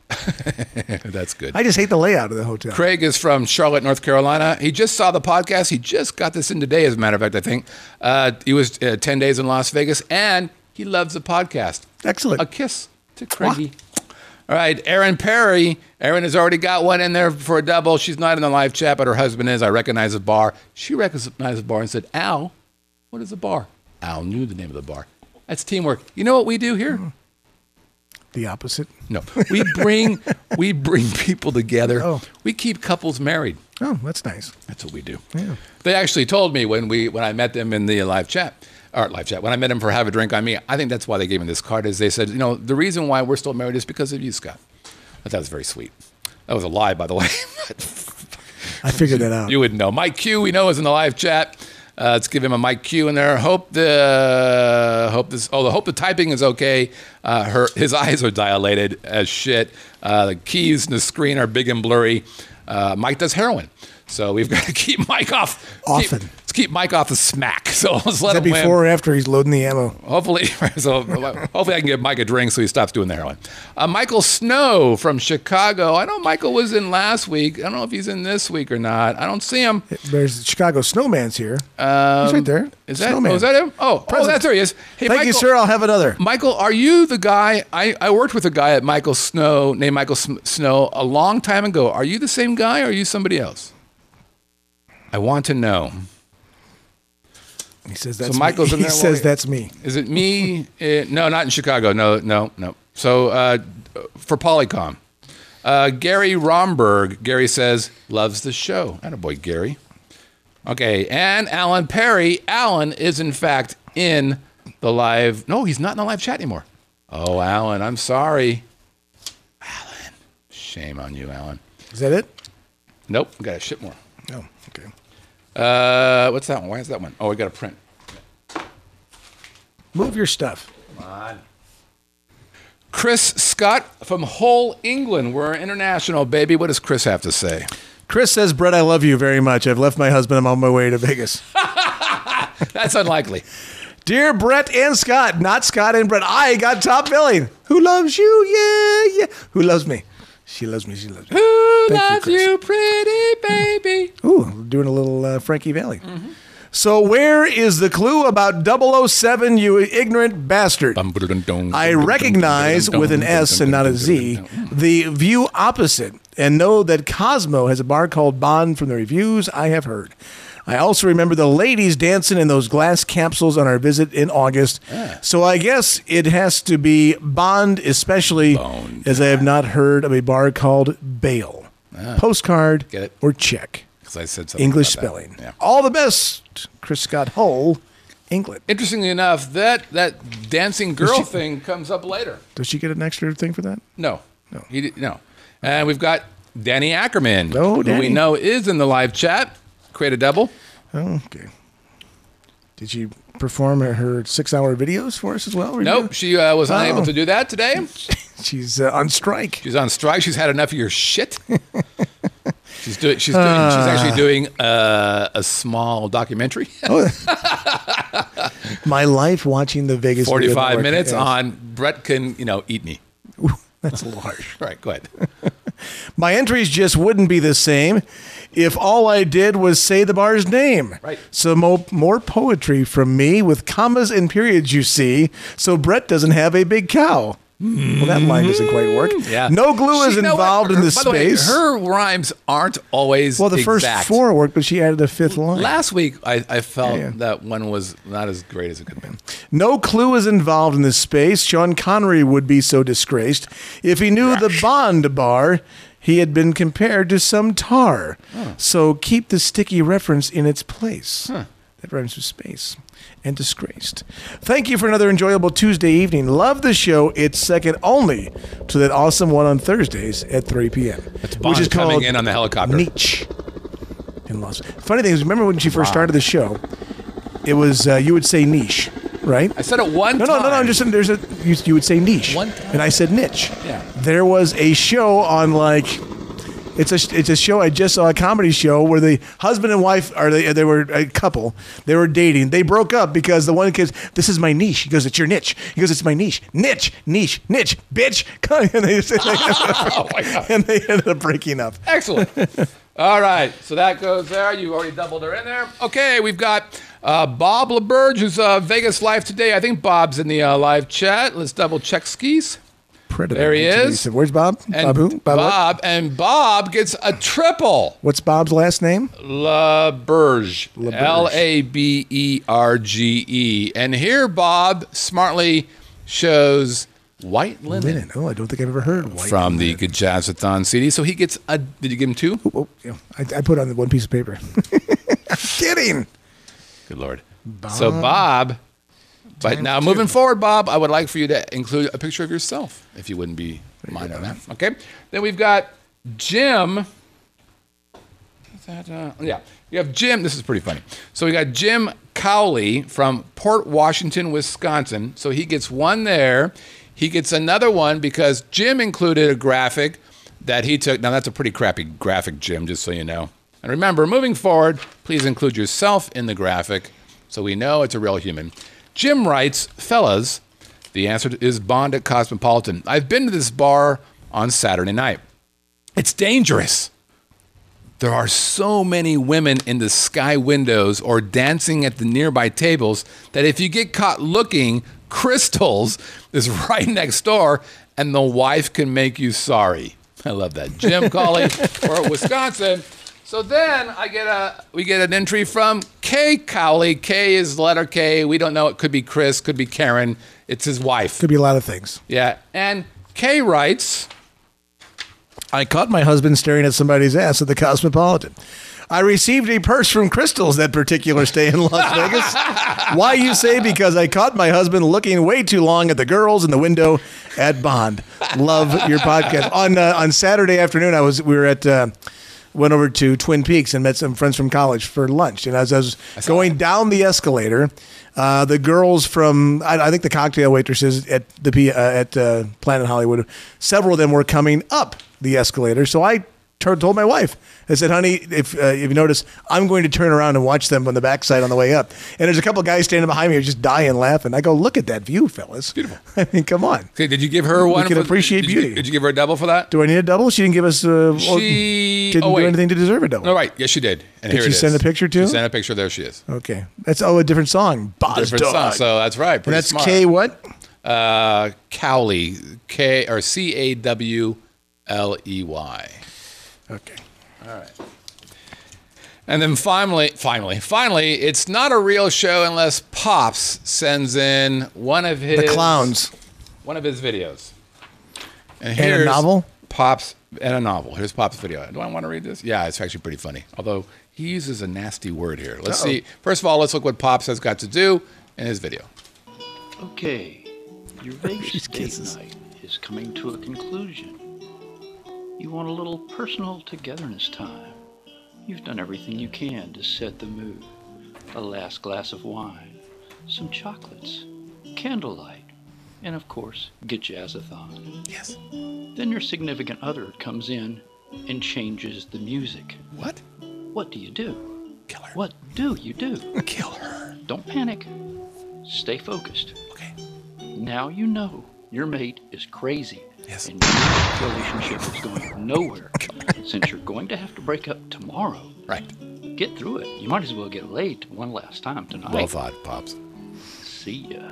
That's good. I just hate the layout of the hotel. Craig is from Charlotte, North Carolina. He just saw the podcast. He just got this in today, as a matter of fact, I think. Uh, he was uh, ten days in Las Vegas, and he loves the podcast. Excellent. A kiss to Craigie. All right, Erin Perry. Erin has already got one in there for a double. She's not in the live chat, but her husband is. I recognize the bar. She recognized the bar and said, Al, what is the bar? Al knew the name of the bar. That's teamwork. You know what we do here? The opposite? No. We bring we bring people together. Oh. We keep couples married. Oh, that's nice. That's what we do. Yeah. They actually told me when we when I met them in the live chat, or live chat, when I met them for Have a Drink on Me, I think that's why they gave me this card, is they said, you know, the reason why we're still married is because of you, Scott. I thought that was very sweet. That was a lie, by the way. I figured that out. You wouldn't know. Mike Q, we know, is in the live chat. Uh, let's give him a Mike Q in there. Hope the hope this. Oh, the hope the typing is okay. Uh, her his eyes are dilated as shit. Uh, the keys and the screen are big and blurry. Uh, Mike does heroin, so we've got to keep Mike off. Often. Keep, let's keep Mike off the smack. So let's let Is him that before win. or after he's loading the ammo? Hopefully, so hopefully I can give Mike a drink so he stops doing the heroin. Uh, Michael Snow from Chicago. I know Michael was in last week. I don't know if he's in this week or not. I don't see him. There's the Chicago Snowman's here. Um, he's right there. Is that? Snowman. Oh, is that him? Oh, oh, that's there he is. Hey, Thank Michael, you, sir. I'll have another. Michael, are you the guy? I, I worked with a guy at Michael Snow named Michael Snow a long time ago. Are you the same guy or are you somebody else? I want to know. He says that's so Michael's me. in there. He says while- that's me. Is it me? Uh, no, not in Chicago. No, no, no. So uh, for Polycom, uh, Gary Romberg. Gary says loves the show. Attaboy, Gary. Okay, and Alan Perry. Alan is in fact in the live. No, he's not in the live chat anymore. Oh, Alan, I'm sorry. Alan, shame on you, Alan. Is that it? Nope, we got to ship more. Oh, okay. Uh, what's that one? Why is that one? Oh, we got to print. Move your stuff. Come on. Chris Scott from Hull, England. We're international, baby. What does Chris have to say? Chris says, Brett, I love you very much. I've left my husband. I'm on my way to Vegas. That's unlikely. Dear Brett and Scott, not Scott and Brett, I got top billing. Who loves you? Yeah, yeah. Who loves me? She loves me. She loves me. Who Thank loves you, Chris. you, pretty baby? Ooh, doing a little uh, Frankie Valli. Mm-hmm. So where is the clue about double oh seven, you ignorant bastard? I recognize, with an S and not a Z, the view opposite, and know that Cosmo has a bar called Bond from the reviews I have heard. I also remember the ladies dancing in those glass capsules on our visit in August. Ah. So I guess it has to be Bond, especially Bond. as I have not heard of a bar called Bale. postcard, Get it? or check. Because I said something English about that. spelling. Yeah. All the best, Chris Scott Hull, England. Interestingly enough, that that dancing girl she- thing comes up later. Does she get an extra thing for that? No, no, he did, no. And we've got Danny Ackerman, Oh, who Danny. we know is in the live chat. Create a double. Oh, okay. Did she perform her six-hour videos for us as well? Nope, she uh, was unable Oh. to do that today. She's uh, on strike. She's on strike. She's had enough of your shit. She's doing. She's doing. she's actually doing uh, a small documentary. My life watching the Vegas. Video Forty-five Network. minutes Yes. on Brett can you know eat me. That's a little harsh. All right, go ahead. My entries just wouldn't be the same if all I did was say the bar's name. Right. So mo- more poetry from me with commas and periods, you see, so Brett doesn't have a big cow. Well, that line doesn't quite work. Yeah. No glue is She- you know what? involved in Her- the by the way, space. her rhymes aren't always well, the first exact. four worked, but she added a fifth line. Last week, I, I felt Yeah, yeah. that one was not as great as it could have been. No clue is involved in this space. Sean Connery would be so disgraced if he knew the Bond bar. He had been compared to some tar. So keep the sticky reference in its place. That rhymes with space and disgraced. Thank you for another enjoyable Tuesday evening. Love the show. It's second only to that awesome one on Thursdays at three p.m. That's Bond coming in on the helicopter. Niche in Las Funny thing is, remember when she first started the show, it was, uh, you would say niche, right? I said it one No, time. no, no, no. I'm just saying there's a, you, you would say niche. One time. And I said niche. Yeah. There was a show on like, it's a, it's a show, I just saw a comedy show where the husband and wife, are they, they were a couple, they were dating. They broke up because the one kid, this is my niche. He goes, it's your niche. He goes, it's my niche. Niche, niche, niche, bitch. And they, Oh, my God. and they ended up breaking up. Excellent. All right, so that goes there. You already doubled her in there. Okay, we've got uh, Bob LaBerge, who's uh, Vegas Live today. I think Bob's in the uh, live chat. Let's double check skis. Predator. There he is. Where's Bob? And Bob who? Bob, what? Bob and Bob gets a triple. What's Bob's last name? LaBerge. LaBerge. L A B E R G E. And here Bob smartly shows white linen, Linen. Oh, I don't think I've ever heard white from the linen. Good Jazzathon C D. So he gets a. Did you give him two? Oh, yeah. I, I put on the one piece of paper. I'm kidding. Good Lord. So Bob. But now moving forward, Bob, I would like for you to include a picture of yourself, if you wouldn't be mind on that. Okay. Then we've got Jim. Is that, uh, yeah. We have Jim. This is pretty funny. So we got Jim Cowley from Port Washington, Wisconsin. So he gets one there. He gets another one because Jim included a graphic that he took. Now, that's a pretty crappy graphic, Jim, just so you know. And remember, moving forward, please include yourself in the graphic so we know it's a real human. Jim writes, fellas, the answer is Bond at Cosmopolitan. I've been to this bar on Saturday night. It's dangerous. There are so many women in the sky windows or dancing at the nearby tables that if you get caught looking, Crystal's is right next door and the wife can make you sorry. I love that. Jim Cawley, or Wisconsin. So then I get a we get an entry from Kay Cowley. K is the letter K. We don't know. It could be Chris, could be Karen. It's his wife. Could be a lot of things. Yeah. And Kay writes, I caught my husband staring at somebody's ass at the Cosmopolitan. I received a purse from Crystals that particular stay in Las Vegas. Why, you say? Because I caught my husband looking way too long at the girls in the window at Bond. Love your podcast. On uh, on Saturday afternoon, I was we were at uh, went over to Twin Peaks and met some friends from college for lunch. And as I was going down the escalator, uh, the girls from I, I think the cocktail waitresses at the P, uh, at uh, Planet Hollywood, several of them were coming up the escalator. So I t- told my wife, I said, honey, if, uh, if you notice, I'm going to turn around and watch them on the backside on the way up. And there's a couple of guys standing behind me who are just dying laughing. I go, look at that view, fellas. Beautiful. I mean, come on. okay, did you give her one? can for- appreciate did you- beauty. did you give her a double for that? Do I need a double? She didn't give us. Uh, well, She didn't oh, wait. do anything to deserve a double. No, right. Yes, she did. And Did here she it is. send a picture too? She sent a picture. There she is. Okay, that's oh a different song. Boz Different song. Dog. So that's right. And Pretty that's smart. K what? Uh, Cowley. K or C A W L E Y. Okay. All right. And then finally, finally, finally, it's not a real show unless Pops sends in one of his The clowns one of his videos. And and a here's novel. Pops and a novel. Here's Pops' video. Do I want to read this? Yeah, it's actually pretty funny. Although he uses a nasty word here. Let's Uh-oh. see. First of all, let's look what Pops has got to do in his video. Okay, your Vegas date night is coming to a conclusion. You want a little personal togetherness time. You've done everything you can to set the mood. A last glass of wine, some chocolates, candlelight, and of course, get jazzathon. Yes. Then your significant other comes in and changes the music. What? What do you do? Kill her. What do you do? Kill her. Don't panic. Stay focused. Okay. Now you know your mate is crazy. Yes. And your relationship is going nowhere. Since you're going to have to break up tomorrow. Right. Get through it. You might as well get laid one last time tonight. Well thought, Pops. See ya.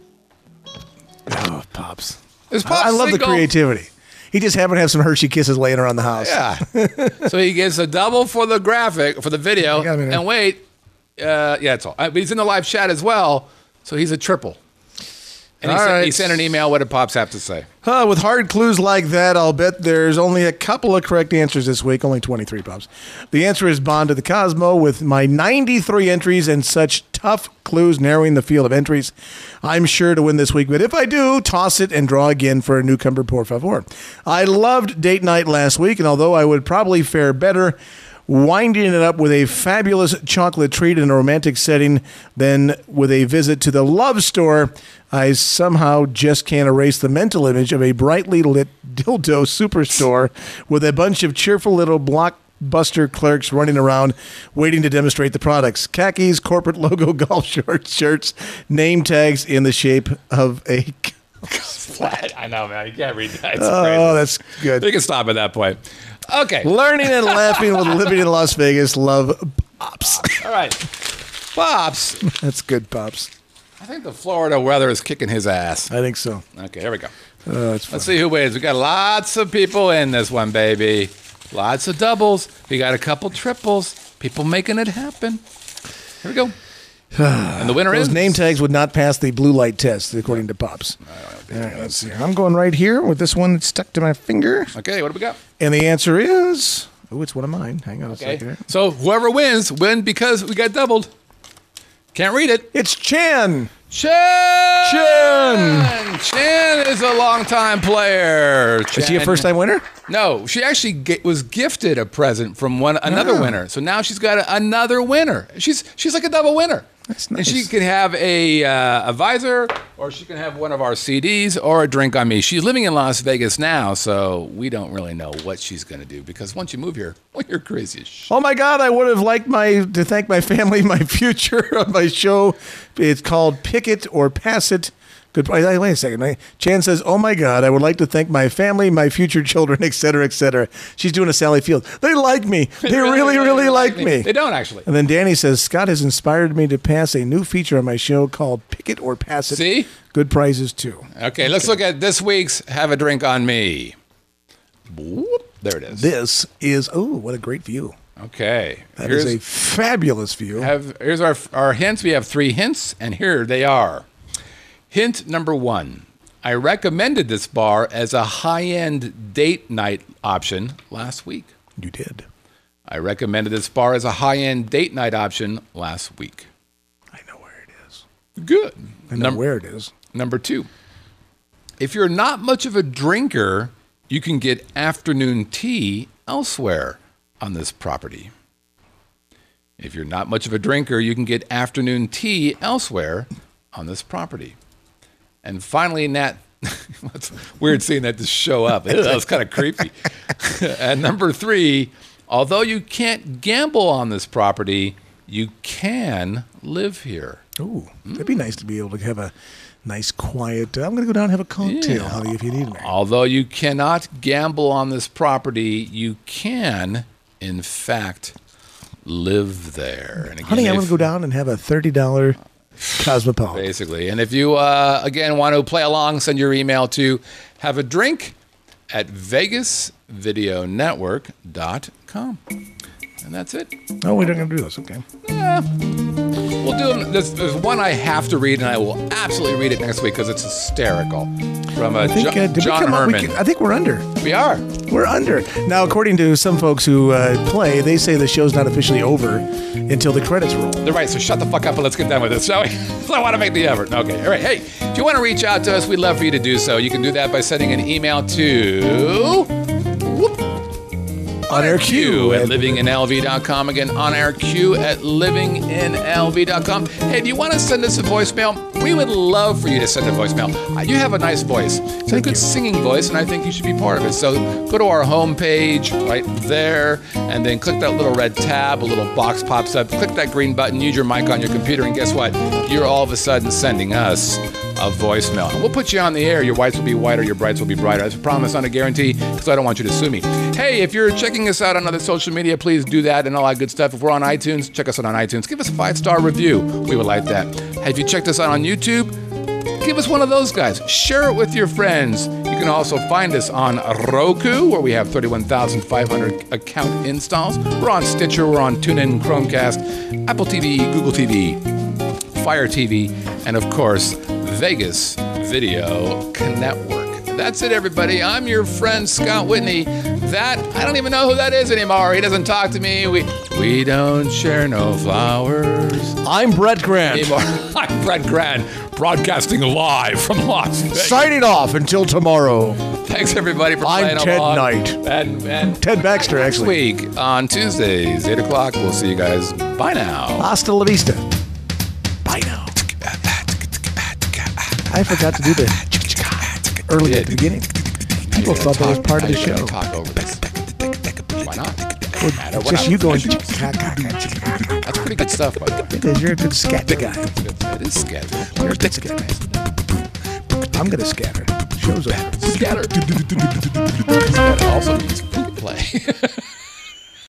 Oh, Pops. Is Pops I, I love single? the creativity. He just happened to have some Hershey Kisses laying around the house. Yeah. So he gets a double for the graphic, for the video. And wait, uh, yeah, it's all. But he's in the live chat as well, so he's a triple. And he, all sent, right. he sent an email. What did Pops have to say? Uh, with hard clues like that, I'll bet there's only a couple of correct answers this week. Only twenty-three, Pops. The answer is Bond to the Cosmo. With my ninety-three entries and such tough clues narrowing the field of entries, I'm sure to win this week. But if I do, toss it and draw again for a newcomer, por favor. I loved date night last week, and although I would probably fare better winding it up with a fabulous chocolate treat in a romantic setting than with a visit to the love store, I somehow just can't erase the mental image of a brightly lit dildo superstore with a bunch of cheerful little blockbuster clerks running around waiting to demonstrate the products. Khakis, corporate logo golf shorts, shirts, name tags in the shape of a Flat. I know, man. You can't read that. It's oh, crazy. that's good. We can stop at that point. Okay. Learning and laughing with living in Las Vegas. Love, Pops. All right. Pops. That's good, Pops. I think the Florida weather is kicking his ass. I think so. Okay, here we go. Uh, that's Let's see who wins. We got lots of people in this one, baby. Lots of doubles. We got a couple triples. People making it happen. Here we go. And the winner Those is name tags would not pass the blue light test, according to Pops. All right, let's see. I'm going right here with this one that's stuck to my finger. Okay, what do we got? And the answer is... Oh, it's one of mine. Hang on a Okay. second. So whoever wins, win because we got doubled. Can't read it. It's Chan. Chan! Chan! Chan is a longtime player. Chan. Is she a first-time winner? No, she actually get, was gifted a present from one another Oh. winner. So now she's got a, another winner. She's she's like a double winner. That's And nice. she can have a, uh, a visor, or she can have one of our C Ds, or a drink on me. She's living in Las Vegas now, so we don't really know what she's going to do. Because once you move here, well, you're crazy as shit. Oh my God! I would have liked my to thank my family, my future on my show. It's called Pick It or Pass It. Good. Wait a second. Chan says, "Oh my God! I would like to thank my family, my future children, et cetera, et cetera." She's doing a Sally Field. They like me. They, really, really, like me. They don't actually. And then Danny says, "Scott has inspired me to pass a new feature on my show called Pick It or Pass It." See? Good prizes too. Okay, let's look at this week's Have a Drink on Me. Whoop, there it is. This is oh, what a great view. Okay. That here's, is a fabulous view. have, here's our, our hints. We have three hints, and here they are. Hint number one. I recommended this bar as a high-end date night option last week. You did. I recommended this bar as a high-end date night option last week. I know where it is. Good. I know Num- where it is. Number two. If you're not much of a drinker, you can get afternoon tea elsewhere on this property. If you're not much of a drinker, you can get afternoon tea elsewhere on this property. And finally, Nat, it's weird seeing that just show up. That was kind of creepy. And number three, although you can't gamble on this property, you can live here. Ooh, that'd be nice to be able to have a nice, quiet. Uh, I'm going to go down and have a cocktail, Yeah. honey, if you need me. Although you cannot gamble on this property, you can, in fact, live there. And again, Honey, I'm if- going to go down and have a thirty dollars Cosmopolitan. Basically. And if you, uh, again, want to play along, send your email to have a drink at vegas video network dot com. And that's it. Oh, we're not going to do this. Okay. Yeah. we'll do them. There's, there's one I have to read, and I will absolutely read it next week because it's hysterical. From uh, I think, jo- uh, did we John come up- we Herman. can- I think we're under. We are. We're under. Now, according to some folks who uh, play, they say the show's not officially over until the credits roll. They're right, so shut the fuck up and let's get done with this, shall we? I want to make the effort. Okay, all right. Hey, if you want to reach out to us, we'd love for you to do so. You can do that by sending an email to... Whoop, On air Q at at- living in L V dot com. Again, on air Q at living in L V dot com. Hey, do you want to send us a voicemail? We would love for you to send a voicemail. Uh, you have a nice voice. It's a good singing voice, and I think you should be part of it. So go to our homepage right there, and then click that little red tab. A little box pops up. Click that green button. Use your mic on your computer, and guess what? You're all of a sudden sending us a voicemail. And we'll put you on the air. Your whites will be whiter, your brights will be brighter. That's a promise, not a guarantee, because I don't want you to sue me. Hey, if you're checking us out on other social media, please do that and all that good stuff. If we're on iTunes, check us out on iTunes. Give us a five-star review. We would like that. Have you checked us out on YouTube? Give us one of those guys. Share it with your friends. You can also find us on Roku, where we have thirty-one thousand five hundred account installs. We're on Stitcher, we're on TuneIn, Chromecast, Apple T V, Google T V, Fire T V, and of course, Vegas Video Network. That's it, everybody. I'm your friend, Scott Whitney. That, I don't even know who that is anymore. He doesn't talk to me. We we don't share no flowers I'm Brett Grant. anymore. I'm Brett Grant, broadcasting live from Las Vegas. Signing off until tomorrow. Thanks, everybody, for I'm playing Ted along. Knight. And, and Ted Baxter, next actually. week on Tuesdays, eight o'clock, we'll see you guys. Bye now. Hasta la vista. Bye now. I forgot to do the early at the beginning. People thought that was part of the Now you're show. gonna Talk over this. Why not? Well, Matter. We're just not- you going, That's pretty good stuff, by the way. because you're a good scat guy. It is scatter. You're a good scat guy. I'm going to scatter. Show's over. Scatter. Scatter also means food play.